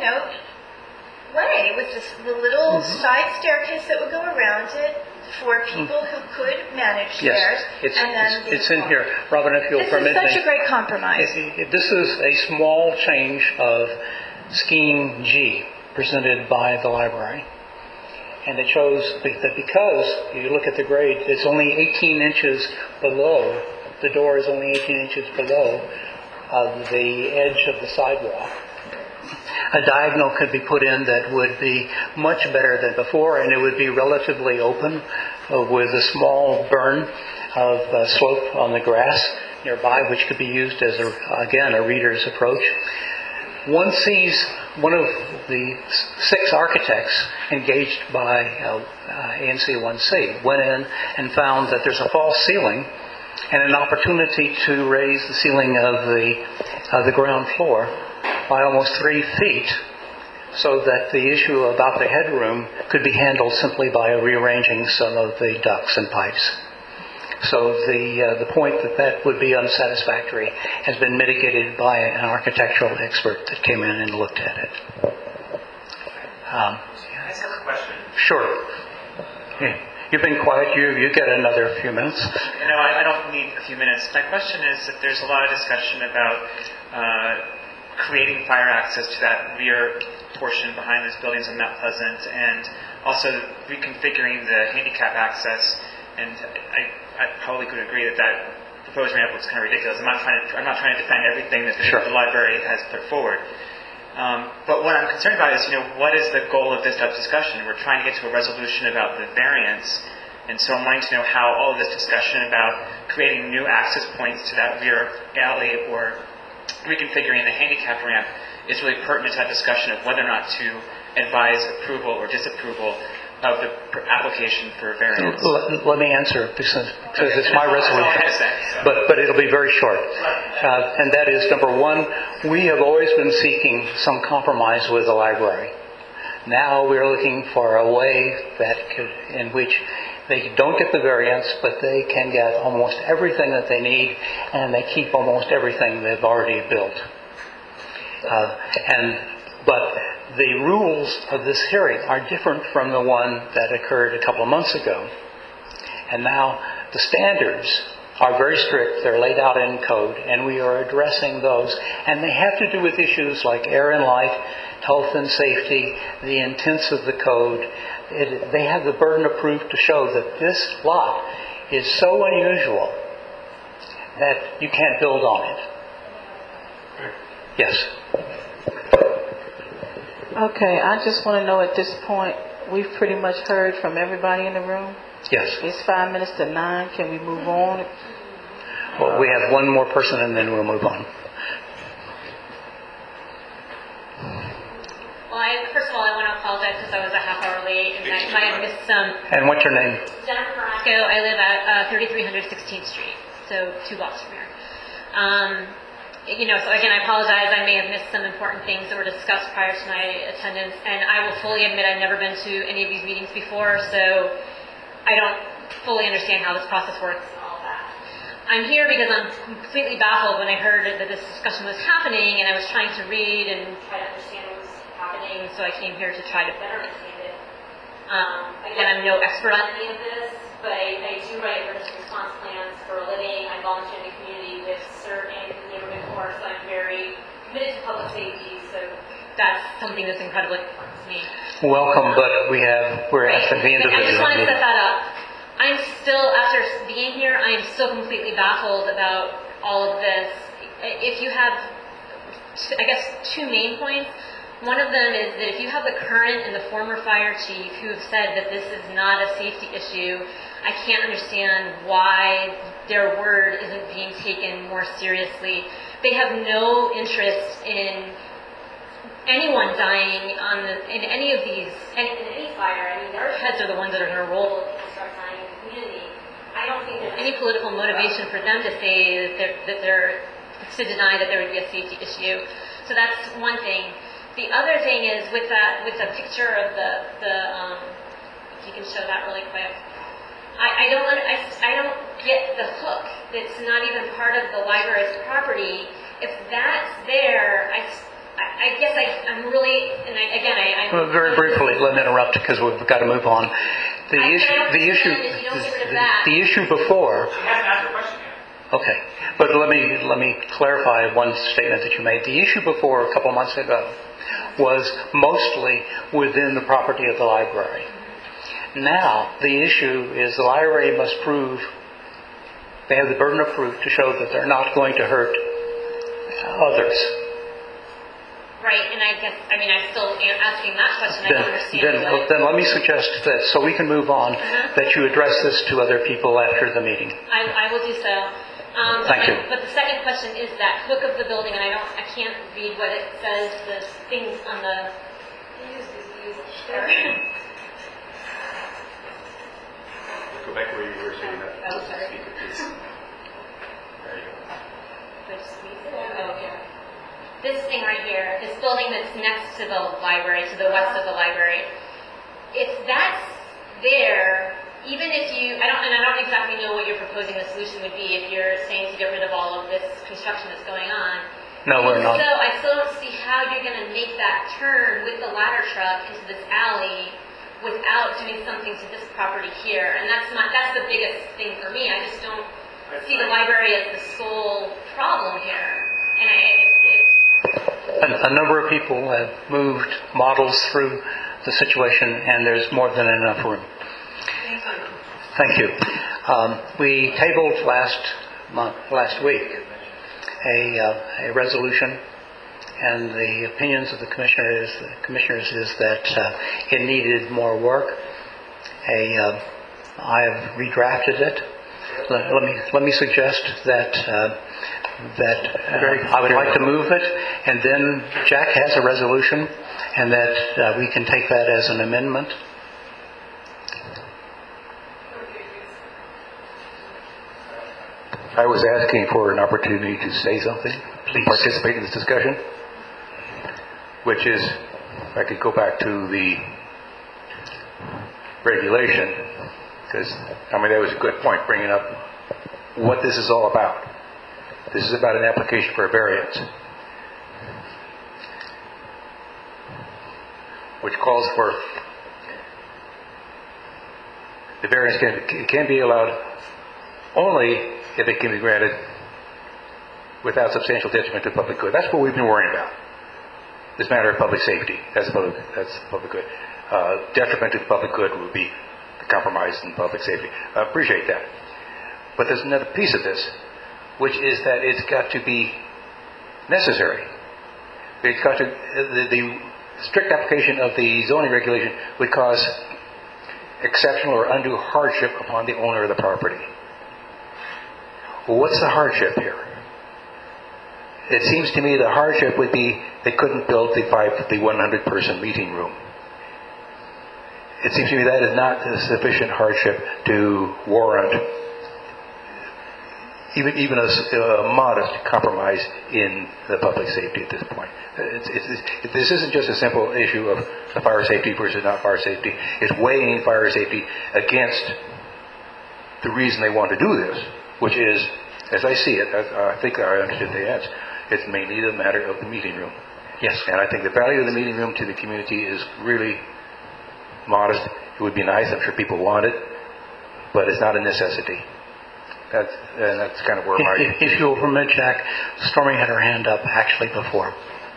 way with the little side staircase that would go around it for people who could manage stairs. Yes, it's in here. Robin, if you'll permit me. This is such a great compromise. This is a small change of scheme G presented by the library. And it shows that because you look at the grade, it's only 18 inches below, the door is only 18 inches below the edge of the sidewalk. A diagonal could be put in that would be much better than before, and it would be relatively open with a small burn of slope on the grass nearby, which could be used as, a reader's approach. One sees one of the 6 architects engaged by ANC 1C went in and found that there's a false ceiling and an opportunity to raise the ceiling of the ground floor by almost 3 feet, so that the issue about the headroom could be handled simply by rearranging some of the ducts and pipes. So the point that would be unsatisfactory has been mitigated by an architectural expert that came in and looked at it. I just have a question. Sure. Yeah. You've been quiet. You get another few minutes. No, I don't need a few minutes. My question is that there's a lot of discussion about creating fire access to that rear portion behind those buildings in Mount Pleasant, and also reconfiguring the handicap access. And I probably could agree that proposed ramp looks kind of ridiculous. I'm not trying to defend everything that the library has put forward. But what I'm concerned about is, what is the goal of this type of discussion? We're trying to get to a resolution about the variance, and so I'm wanting to know how all of this discussion about creating new access points to that rear alley or reconfiguring the handicap ramp is really pertinent to that discussion of whether or not to advise approval or disapproval of the application for variance. Let me answer because it's my resolution, but it'll be very short. And that is, number one, we have always been seeking some compromise with the library. Now we're looking for a way in which they don't get the variance, but they can get almost everything that they need, and they keep almost everything they've already built. But the rules of this hearing are different from the one that occurred a couple of months ago. And now the standards are very strict. They're laid out in code, and we are addressing those. And they have to do with issues like air and light, health and safety, the intents of the code. They have the burden of proof to show that this lot is so unusual that you can't build on it. Yes. Okay, I just want to know at this point, we've pretty much heard from everybody in the room. Yes. It's 5 minutes to 9. Can we move on? Well, we have one more person and then we'll move on. Well, first of all, I want to apologize because I was a half hour late and I might have missed some. And what's your name? Jennifer Carrasco. I live at 3300 16th Street, so 2 blocks from here. So again, I apologize. I may have missed some important things that were discussed prior to my attendance, and I will fully admit I've never been to any of these meetings before, so I don't fully understand how this process works and all of that. I'm here because I'm completely baffled when I heard that this discussion was happening, and I was trying to read and try to understand what was happening, so I came here to try to better understand it. Again, I'm no expert on any of this, but I do write emergency response plans for a living. I volunteer in the community with CERT and the neighborhood corps, so I'm very committed to public safety, so that's something that's incredibly important to me. Welcome, but we're at the end of the I just want to set that up. I'm still, after being here, I'm still completely baffled about all of this. If you have, I guess, 2 main points. One of them is that if you have the current and the former fire chief who have said that this is not a safety issue, I can't understand why their word isn't being taken more seriously. They have no interest in anyone dying in any of these, in any fire. I mean, their heads are the ones that are going to roll if people start dying in the community. I don't think there's any political motivation for them to say to deny that there would be a safety issue. So that's one thing. The other thing is with the picture of the if you can show that really quick. I don't get the hook that's not even part of the library's property. If that's there, I guess I'm really, and I Well, very briefly, let me interrupt because we've got to move on. The issue before. She hasn't asked her question yet. Okay, but let me clarify one statement that you made. The issue before a couple months ago was mostly within the property of the library. Now, the issue is the library must prove, they have the burden of proof to show that they're not going to hurt others. Right, and I guess, I still am asking that question. I don't understand. Then let me suggest that, so we can move on, that you address this to other people after the meeting. I will do so. Thank you. But the second question is that hook of the building, and I can't read what it says, the things on the... Go back to where you were saying that. Oh, sorry. Speaker, please. There you go. Just squeeze it? Oh, yeah. this thing right here, this building that's next to the library, to the west of the library, if that's there, even if you, I don't exactly know what you're proposing the solution would be if you're saying to get rid of all of this construction that's going on. No, we're not. So I still don't see how you're going to make that turn with the ladder truck into this alley without doing something to this property here. And that's the biggest thing for me. I just don't see the library as the sole problem here. And A number of people have moved models through the situation, and there's more than enough room. Thank you. We tabled last week a resolution, and the opinions of the commissioners is that it needed more work. I have redrafted it. Let me suggest that I would like to move it, and then Jack has a resolution, and that we can take that as an amendment. I was asking for an opportunity to say something, Please participate in this discussion, which is, if I could go back to the regulation, because, that was a good point, bringing up what this is all about. This is about an application for a variance, which calls for the variance can be allowed only if it can be granted without substantial detriment to public good. That's what we've been worrying about. This matter of public safety. That's public good. Detriment to public good would be the compromise in public safety. I appreciate that. But there's another piece of this, which is that it's got to be necessary. It's got to, the strict application of the zoning regulation would cause exceptional or undue hardship upon the owner of the property. Well, what's the hardship here? It seems to me the hardship would be they couldn't build the 100-person meeting room. It seems to me that is not a sufficient hardship to warrant even a modest compromise in the public safety at this point. This isn't just a simple issue of the fire safety versus not fire safety. It's weighing fire safety against the reason they want to do this, which is, as I see it, I think I understood the answer, it's mainly the matter of the meeting room. Yes. And I think the value of the meeting room to the community is really modest. It would be nice, I'm sure people want it, but it's not a necessity. That's kind of where my... If you'll permit, Jack, Stormy had her hand up actually before.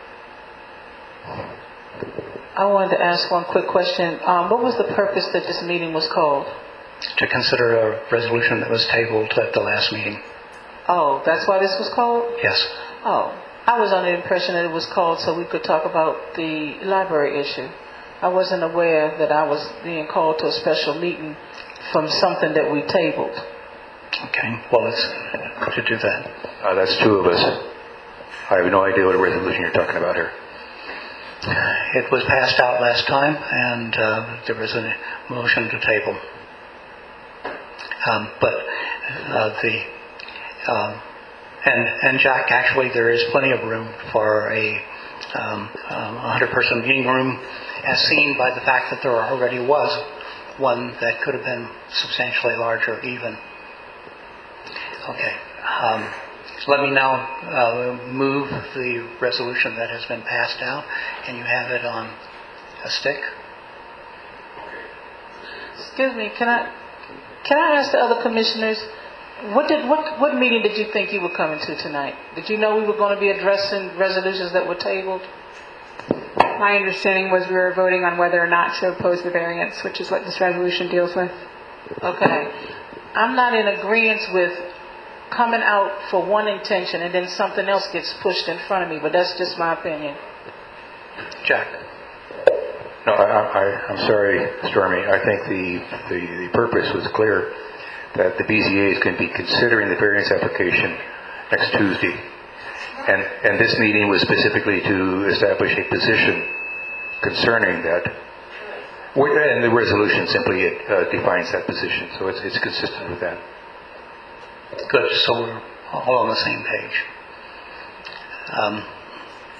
I wanted to ask one quick question. What was the purpose that this meeting was called? To consider a resolution that was tabled at the last meeting. Oh, that's why this was called? Yes. Oh, I was under the impression that it was called so we could talk about the library issue. I wasn't aware that I was being called to a special meeting from something that we tabled. Okay, well, let's to do that. That's two of us. I have no idea what resolution you're talking about here. It was passed out last time, and there was a motion to table. And Jack, actually, there is plenty of room for a 100-person meeting room, as seen by the fact that there already was one that could have been substantially larger even. Okay. Let me now move the resolution that has been passed out, and you have it on a stick. Excuse me, can I ask the other commissioners, what meeting did you think you were coming to tonight? Did you know we were going to be addressing resolutions that were tabled? My understanding was we were voting on whether or not to oppose the variance, which is what this resolution deals with. Okay. I'm not in agreement with coming out for one intention and then something else gets pushed in front of me, but that's just my opinion. Jack. No, I'm sorry, Stormy. I think the purpose was clear, that the BZA is going to be considering the variance application next Tuesday. And this meeting was specifically to establish a position concerning that. And the resolution simply defines that position, so it's consistent with that. Good, so we're all on the same page.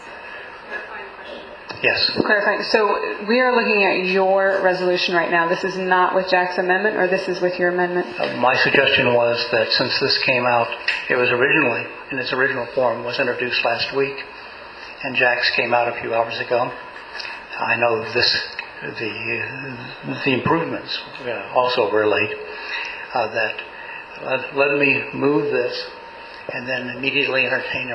Yes. Clarifying. So we are looking at your resolution right now. This is not with Jack's amendment, or this is with your amendment? My suggestion was that since this came out, it was originally, in its original form, was introduced last week, and Jack's came out a few hours ago. I know the improvements also were late. Let me move this and then immediately entertain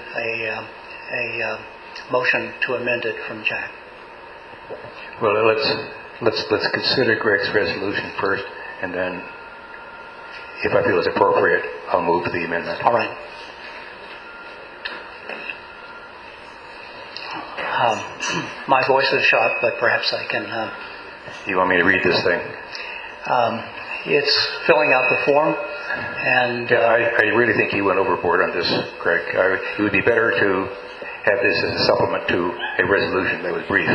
a motion to amend it from Jack. Well, let's consider Greg's resolution first, and then, if I feel it's appropriate, I'll move the amendment. All right. My voice is shot, but perhaps I can... You want me to read this thing? It's filling out the form, and... I really think you went overboard on this, Greg. It would be better to have this as a supplement to a resolution that was brief,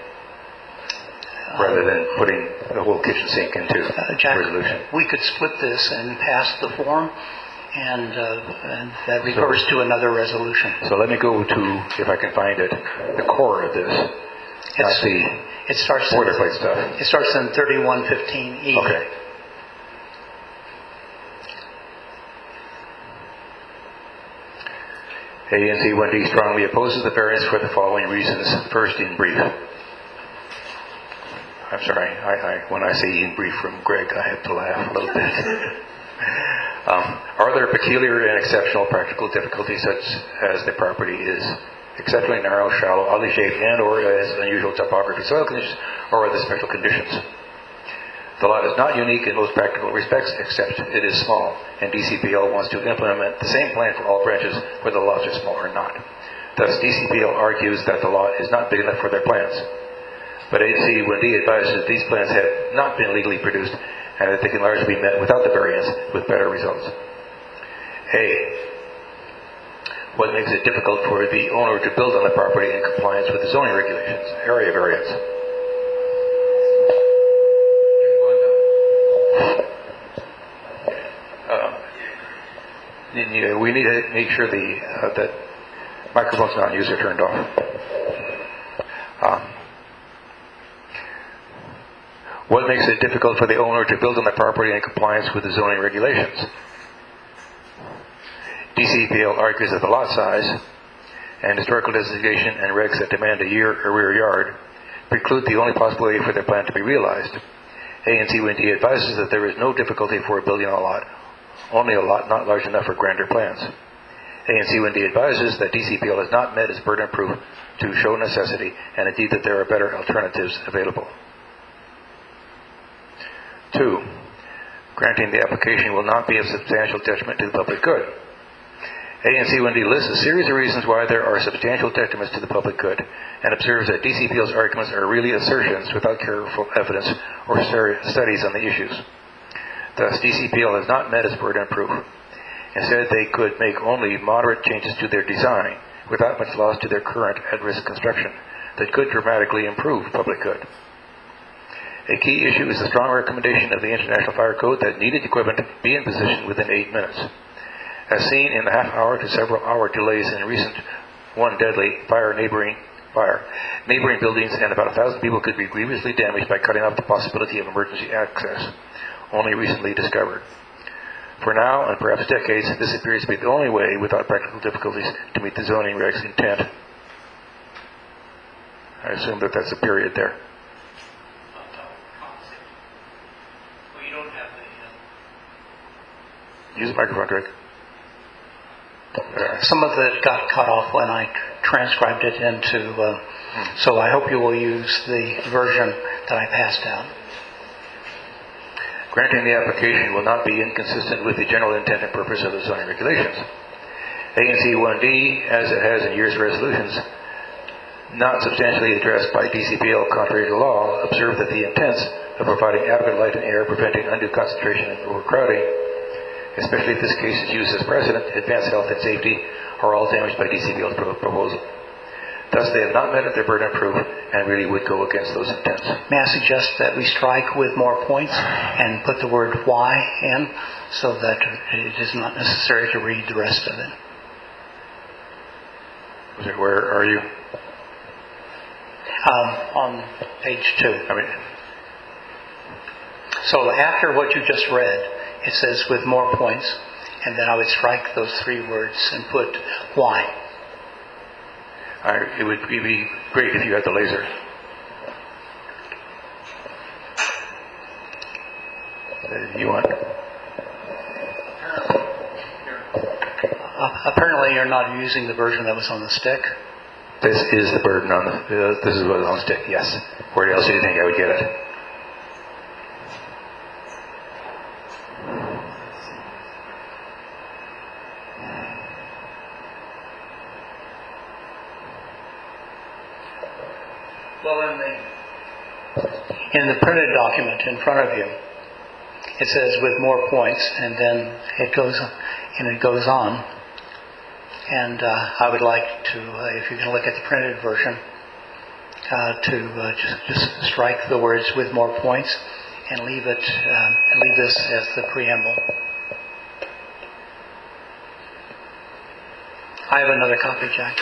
rather than putting the whole kitchen sink into Jack, resolution. We could split this and pass the form, and that refers to another resolution. So let me go to, if I can find it, the core of this. It starts boilerplate stuff. It starts in 3115E. Okay. ANC 1D strongly opposes the variance for the following reasons. First, in brief. I'm sorry, when I say in brief from Greg, I have to laugh a little bit. Are there peculiar and exceptional practical difficulties such as the property is exceptionally narrow, shallow, oddly shaped, and or has unusual topography, soil conditions, or other special conditions? The lot is not unique in most practical respects, except it is small, and DCPL wants to implement the same plan for all branches, whether the lots are small or not. Thus, DCPL argues that the lot is not big enough for their plans. But ANC 1D advises that these plans have not been legally produced, and that they can largely be met without the variance with better results. A. What makes it difficult for the owner to build on the property in compliance with the zoning regulations? Area variance. We need to make sure that microphones not used are turned off. What makes it difficult for the owner to build on the property in compliance with the zoning regulations? DCPL argues that the lot size and historical designation and regs that demand a rear yard preclude the only possible way for their plan to be realized. ANC 1D advises that there is no difficulty for building a lot, only a lot not large enough for grander plans. ANC 1D advises that DCPL has not met its burden of proof to show necessity, and indeed that there are better alternatives available. 2. Granting the application will not be of substantial detriment to the public good. ANC 1D lists a series of reasons why there are substantial detriments to the public good, and observes that DCPL's arguments are really assertions without careful evidence or studies on the issues. Thus, DCPL has not met its burden of proof. Instead, they could make only moderate changes to their design without much loss to their current at-risk construction that could dramatically improve public good. A key issue is the strong recommendation of the International Fire Code that needed equipment be in position within 8 minutes. As seen in the half-hour to several-hour delays in recent one deadly neighboring buildings, and about 1,000 people could be grievously damaged by cutting off the possibility of emergency access, only recently discovered. For now, and perhaps decades, this appears to be the only way without practical difficulties to meet the zoning regs' intent. I assume that that's a period there. Well, you don't have the... Use the microphone, Greg. Some of it got cut off when I transcribed it into... So I hope you will use the version that I passed out. Granting the application will not be inconsistent with the general intent and purpose of the zoning regulations. ANC 1D, as it has in years' resolutions, not substantially addressed by DCPL contrary to law, observe that the intents of providing adequate light and air, preventing undue concentration and overcrowding, especially if this case is used as precedent, advance health and safety, are all damaged by DCPL's proposal. Thus, they have not met their burden of proof and really would go against those intents. May I suggest that we strike with more points and put the word why in so that it is not necessary to read the rest of it? Where are you? On page 2. So after what you just read, it says with more points, and then I would strike those 3 words and put why. It would be great if you had the laser. You want? Apparently you're not using the version that was on the stick. This is the burden on the. This is what was on the stick. Yes. Where else do you think I would get it? Well, in the printed document in front of you, it says with more points, and then it goes on. And I would like to, if you can look at the printed version, to just strike the words with more points and leave this as the preamble. I have another copy, Jack.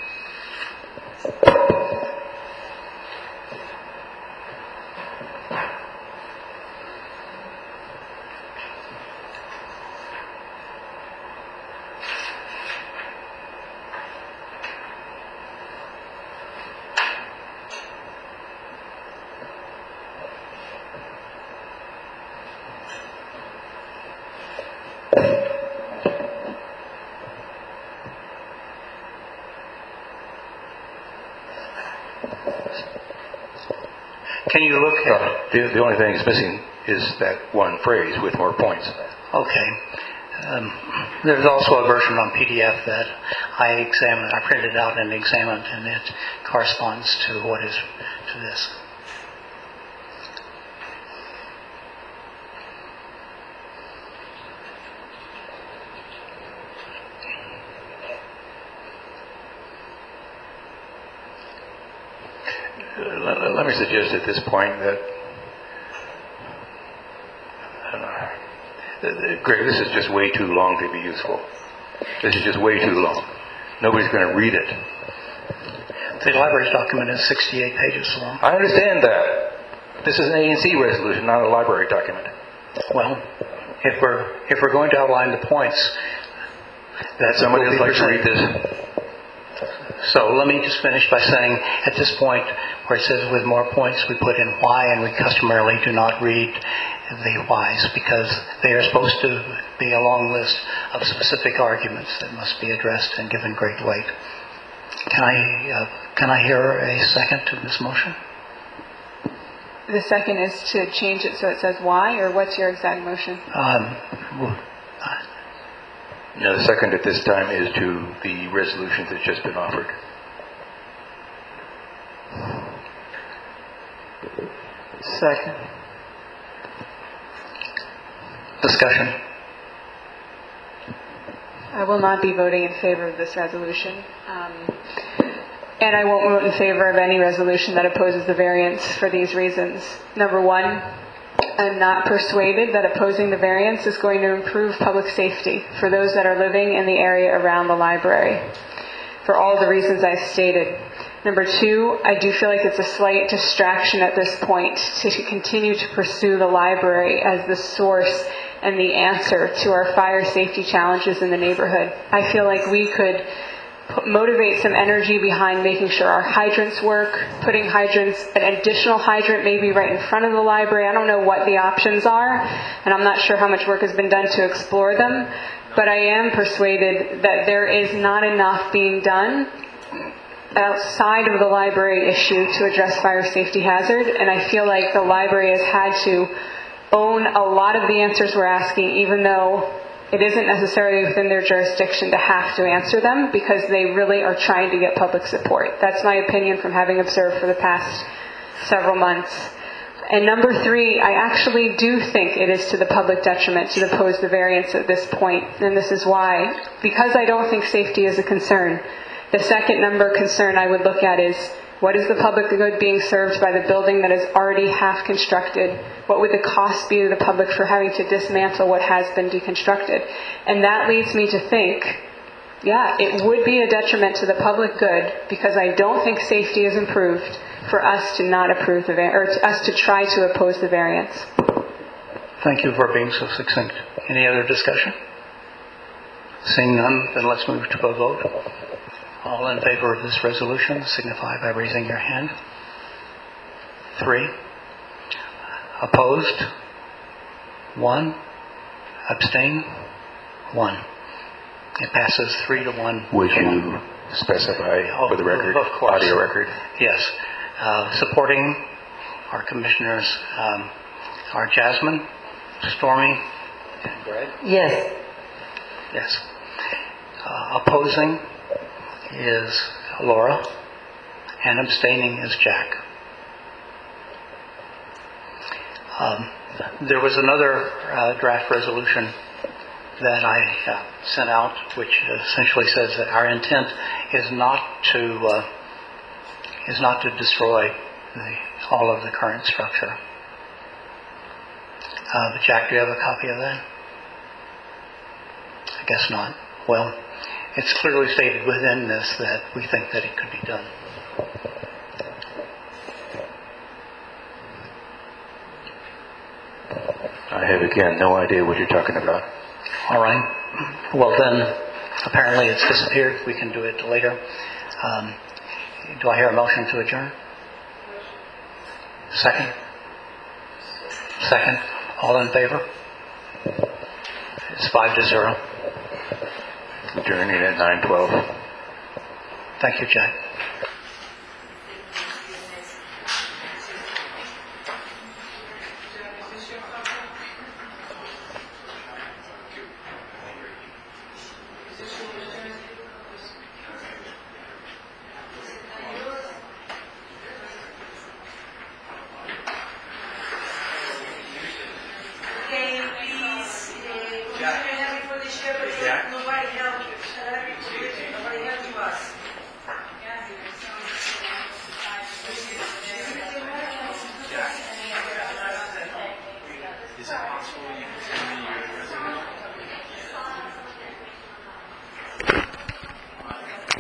Can you look at the only thing that's missing is that one phrase with more points. Okay. There's also a version on PDF that I printed out and examined, and it corresponds to what is to this. Let me suggest at this point that, Greg, this is just way too long to be useful. This is just way too long. Nobody's going to read it. The library's document is 68 pages long. I understand that. This is an ANC resolution, not a library document. Well, if we're going to outline the points, that somebody else like to read this. So let me just finish by saying, at this point where it says with more points, we put in why, and we customarily do not read the whys because they are supposed to be a long list of specific arguments that must be addressed and given great weight. Can I hear a second to this motion? The second is to change it so it says why, or what's your exact motion? No, the second at this time is to the resolution that's just been offered. Second. Discussion. I will not be voting in favor of this resolution. And I won't vote in favor of any resolution that opposes the variance for these reasons. Number one, I'm not persuaded that opposing the variance is going to improve public safety for those that are living in the area around the library, for all the reasons I stated. Number two, I do feel like it's a slight distraction at this point to continue to pursue the library as the source and the answer to our fire safety challenges in the neighborhood. I feel like we could motivate some energy behind making sure our hydrants work, putting hydrants, an additional hydrant maybe right in front of the library. I don't know what the options are, and I'm not sure how much work has been done to explore them, but I am persuaded that there is not enough being done outside of the library issue to address fire safety hazard, and I feel like the library has had to own a lot of the answers we're asking, even though it isn't necessarily within their jurisdiction to have to answer them, because they really are trying to get public support. That's my opinion from having observed for the past several months. And number three, I actually do think it is to the public detriment to oppose the variance at this point, and this is why. Because I don't think safety is a concern. The second number concern I would look at is, what is the public good being served by the building that is already half constructed? What would the cost be to the public for having to dismantle what has been deconstructed? And that leads me to think Yeah, it would be a detriment to the public good because I don't think safety is improved for us to not approve or us to try to oppose the variance. Thank you for being so succinct. Any other discussion? Seeing none, then let's move to a vote. All in favor of this resolution signify by raising your hand. 3. Opposed? 1. Abstain? 1. It passes 3-1. Would you specify for the record, of course. audio record? Yes. Supporting our commissioners are Jasmine, Stormy, and Greg. Yes. Yes. Opposing is Laura, and abstaining is Jack. There was another draft resolution that I sent out, which essentially says that our intent is not to destroy all of the current structure. But Jack, do you have a copy of that? I guess not. Well, it's clearly stated within this that we think that it could be done. I have, again, no idea what you're talking about. All right. Well, then, apparently it's disappeared. We can do it later. Do I hear a motion to adjourn? Second? Second. All in favor? It's 5-0. Adjourning at 9:12. Thank you, Jack. Can you please, nobody help you.